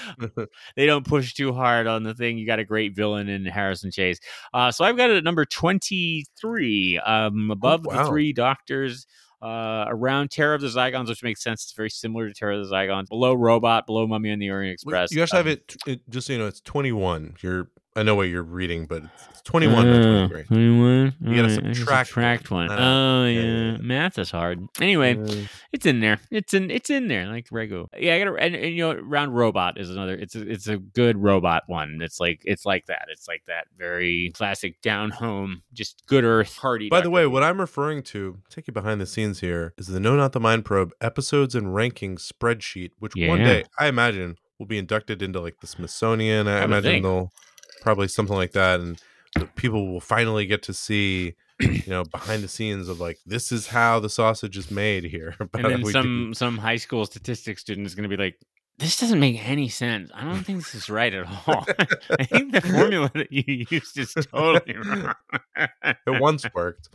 They don't push too hard on the thing. You got a great villain in Harrison Chase. Uh, so I've got it at number twenty-three, um, above wow. the Three Doctors. Uh, around Terror of the Zygons, which makes sense. It's very similar to Terror of the Zygons. Below Robot, below Mummy on the Orient Express. You guys have Um, it, it just so you know, it's twenty-one. You're I know what you're reading, but it's twenty-one, not twenty-three. twenty-one? You gotta Alright, I subtract subtract one. one. Oh, Uh, yeah. yeah, yeah, yeah. Math is hard. Anyway, Uh, it's in there. It's in It's in there, like Rego. Yeah, I gotta, and, and, you know, Round Robot is another, it's a, it's a good robot one. It's like, it's like that. It's like that very classic down home, just good earth, hearty. By the Doctor way, Who. what I'm referring to, take you behind the scenes here, is the No Not the Mind Probe episodes and rankings spreadsheet, which one Yeah. day I imagine will be inducted into like the Smithsonian. I, I would imagine think. they'll probably something like that, and the people will finally get to see, you know, behind the scenes of like, this is how the sausage is made here. And But then we some do- some high school statistics student is going to be like, this doesn't make any sense. I don't think this is right at all. I think the formula that you used is totally wrong. it once worked.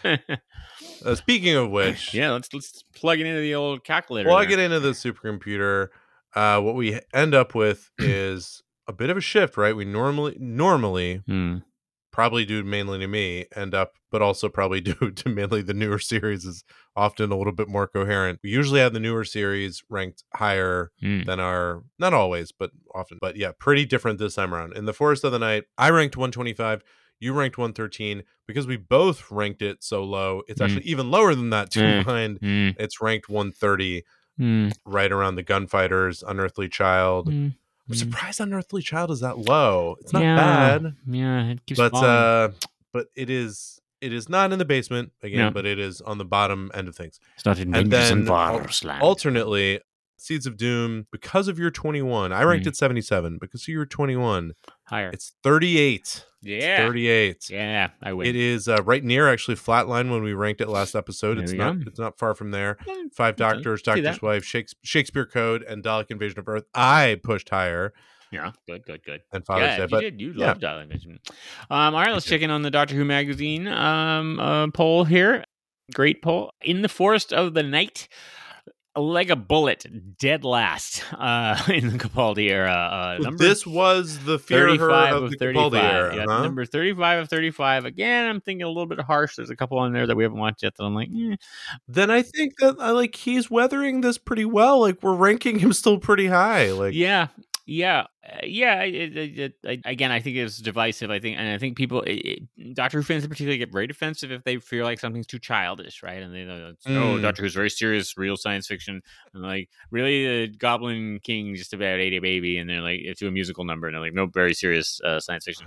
Uh, speaking of which, Yeah, let's let's plug it into the old calculator. Well, I there. get into the supercomputer. Uh, what we end up with is a bit of a shift, right? We normally, normally, Hmm. probably due mainly to me, end up, but also probably due to mainly the newer series is often a little bit more coherent. We usually have the newer series ranked higher Hmm. than our, not always, but often. But yeah, pretty different this time around. In the Forest of the Night, I ranked one twenty-five. You ranked one thirteen. Because we both ranked it so low, it's Mm. actually even lower than that. Two Mm. behind, Hmm. it's ranked one thirty. Hmm. Right around the Gunfighters, Unearthly Child. Hmm. I'm surprised Unearthly Child is that low. It's not yeah. bad, Yeah, it keeps but falling. uh, but it is it is not in the basement again, No. but it is on the bottom end of things. It's not in and Dungeons then and al- Dragons land. Alternately, Seeds of Doom, because of your twenty-one, I ranked Mm. it seventy-seven. Because of your twenty-one, Higher. it's thirty-eight. Yeah. thirty-eight. Yeah, I win. It is uh, right near actually Flatline when we ranked it last episode. There It's we not. go. It's not far from there. Yeah, Five okay. Doctors, See Doctor's that. Wife, Shakes- Shakespeare Code, and Dalek Invasion of Earth. I pushed higher Yeah, good, good, good. than Father's yeah, Day, you but did. You yeah. love Dial Vision. Um, all right, let's check in on the Doctor Who magazine um, uh, poll here. Great poll. In the Forest of the Night, like a bullet, dead last uh, in the Capaldi era. Uh, number this was the fear her thirty-five of of the thirty-five. Capaldi era, Yeah, huh? number thirty-five of thirty-five. Again, I'm thinking a little bit harsh. There's a couple on there that we haven't watched yet that I'm like, eh. Then I think that I like he's weathering this pretty well. Like we're ranking him still pretty high. Like yeah. Yeah, uh, yeah. It, it, it, I, again, I think it's divisive. I think, and I think people, it, it, Doctor Who fans in particular, get very defensive if they feel like something's too childish, right? And they know, it's, no, Mm. Doctor Who's very serious, real science fiction, and like, really, the Goblin King just about ate a baby, and they're like, to a musical number, and they're like, no, very serious uh, science fiction.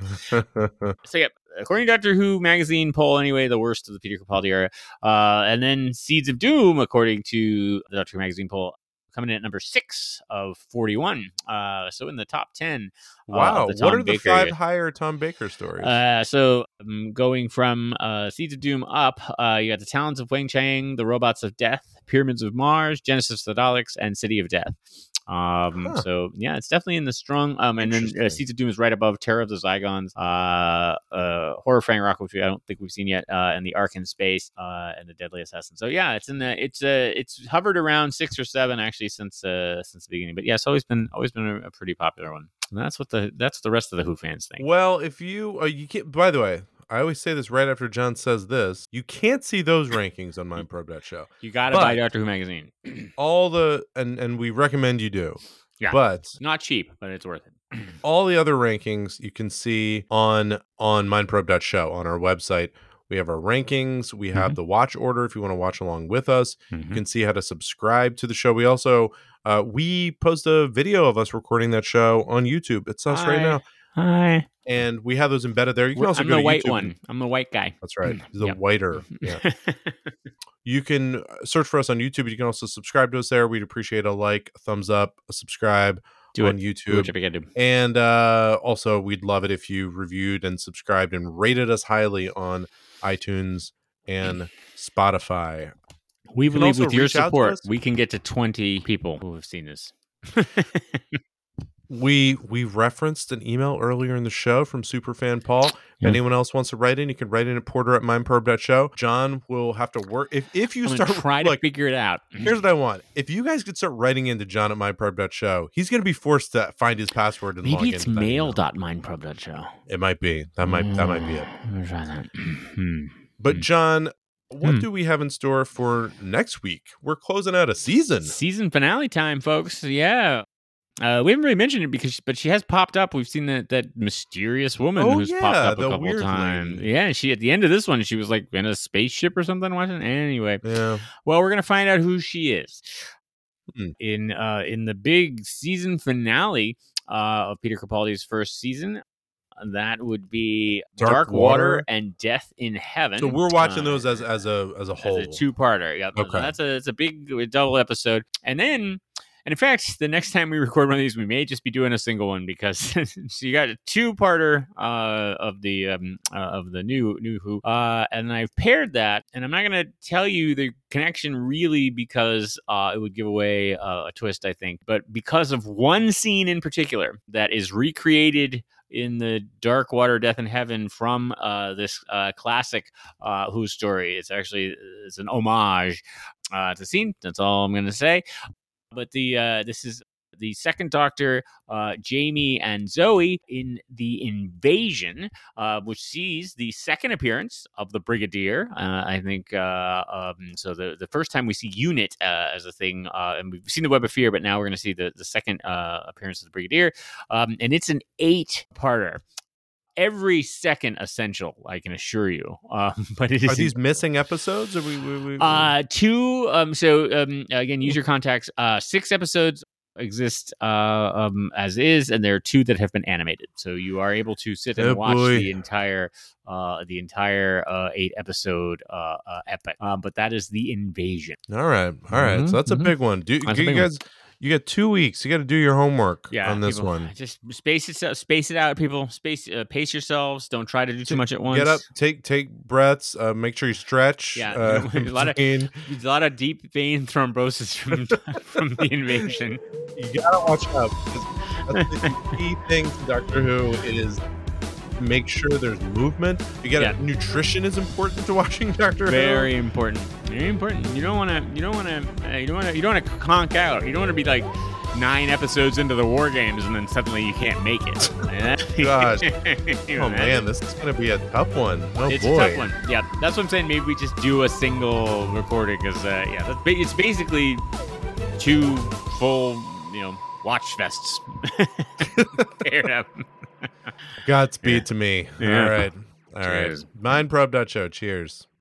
So yeah, according to Doctor Who magazine poll, anyway, the worst of the Peter Capaldi era, uh, and then Seeds of Doom, according to the Doctor Who magazine poll, coming in at number six of forty-one. Uh, so in the top ten. Uh, wow. of the What Tom are the Baker- five higher Tom Baker stories? Uh, so um, going from uh, Seeds of Doom up, uh, you got the Talons of Weng Chiang, the Robots of Death, Pyramids of Mars, Genesis of the Daleks, and City of Death. Um, Huh. So yeah, it's definitely in the strong. Um, and then uh, Interesting. Seeds of Doom is right above Terror of the Zygons, uh, uh, Horror Frank Rock, which I don't think we've seen yet, uh, and the Ark in Space, uh, and the Deadly Assassin. So yeah, it's in the it's uh, it's hovered around six or seven actually since uh, since the beginning. But yeah, it's always been always been a, a pretty popular one. And that's what the that's what the rest of the Who fans think. Well, if you uh, you can't. By the way, I always say this right after John says this. You can't see those rankings on mindprobe dot show. You got to But- buy Doctor Who magazine. All the and and we recommend you do. Yeah. But Not cheap, but it's worth it. all the other rankings you can see on on mindprobe dot show on our website. We have our rankings. We have the watch order if you want to watch along with us. You can see how to subscribe to the show. We also uh, we post a video of us recording that show on YouTube. It's us right Hi. now, Hi. and we have those embedded there. You can also I'm go the to white YouTube one. and- I'm the white guy. That's right. He's the Yep. whiter. Yeah. You can search for us on YouTube. You can also subscribe to us there. We'd appreciate a like, a thumbs up, a subscribe Do on it. YouTube. Do what you gotta do. And uh, also, we'd love it if you reviewed and subscribed and rated us highly on iTunes and Spotify. We You can believe also with your reach out to support, us. we can get to twenty people who have seen this. We we referenced an email earlier in the show from Superfan Paul. If Yeah. anyone else wants to write in, you can write in at porter at mindprobe dot show. John will have to work. If, if you I'm gonna start try to like, figure it out. here's what I want. If you guys could start writing into John at mindprobe dot show, he's going to be forced to find his password and log Maybe it's into that email. mail dot mindprobe dot show. It might be. That might that might be it. I'm gonna try that. Hmm. But John, what Hmm. do we have in store for next week? We're closing out a season. Season finale time, folks. Yeah. Uh, we haven't really mentioned it because, but she has popped up. We've seen that that mysterious woman Oh, who's yeah, popped up a the couple weird times. lady. Yeah, she at the end of this one, she was like in a spaceship or something. Watching anyway. Yeah. Well, we're gonna find out who she is Hmm. in uh, in the big season finale uh, of Peter Capaldi's first season. That would be Dark Dark, Water. Water. and Death in Heaven. So we're watching Uh, those as as a as a whole. as a two-parter. Yeah, Okay. that's a it's a big double episode. And then, and in fact, the next time we record one of these, we may just be doing a single one because so you got a two-parter uh, of the um, uh, of the new new Who, uh, and I've paired that, and I'm not going to tell you the connection really because uh, it would give away uh, a twist, I think, but because of one scene in particular that is recreated in the Dark Water, Death in Heaven from uh, this uh, classic uh, Who story. It's actually it's an homage uh, to scene. That's all I'm going to say. But the uh, this is the second Doctor, uh, Jamie and Zoe in The Invasion, uh, which sees the second appearance of the Brigadier. Uh, I think uh, um, so. The, the first time we see Unit uh, as a thing, uh, and we've seen the Web of Fear, but now we're going to see the the second uh, appearance of the Brigadier, um, and it's an eight-parter. Every second essential, I can assure you. Um, but it is Are these missing episodes? Or we, we, we, uh, two. Um, so um, again, use your contacts. Uh, six episodes exist uh, um, as is, and there are two that have been animated. So you are able to sit and Oh, watch boy. the entire uh, the entire uh, eight episode uh, uh, epic. Um, but that is The Invasion. all right, all right. Mhm, So that's mhm. a big one. Do That's a you big one. guys? You got two weeks. You got to do your homework Yeah, on this people, one. Just space it, space it out, people. Space, uh, pace yourselves. Don't try to do too much at once. Get up, take take breaths. Uh, make sure you stretch. Yeah, uh, a lot of between- a lot of deep vein thrombosis from from The Invasion. you gotta watch out. because That's the key thing to Doctor Who is make sure there's movement. You got to Yeah. nutrition is important to watching Doctor Very important. Very important. You don't want to. You don't want to. Uh, you don't want to. You don't want to conk out. You don't want to be like nine episodes into the War Games and then suddenly you can't make it. Gosh. You Who. Oh imagine? man, this is gonna be a tough one. Oh It's boy. a tough one. Yeah, that's what I'm saying. Maybe we just do a single recording because, uh, yeah, that's ba- it's basically two full, you know, watch fests paired up. Godspeed to me. Yeah. All right. All right. Cheers. Mindprobe dot show. Cheers.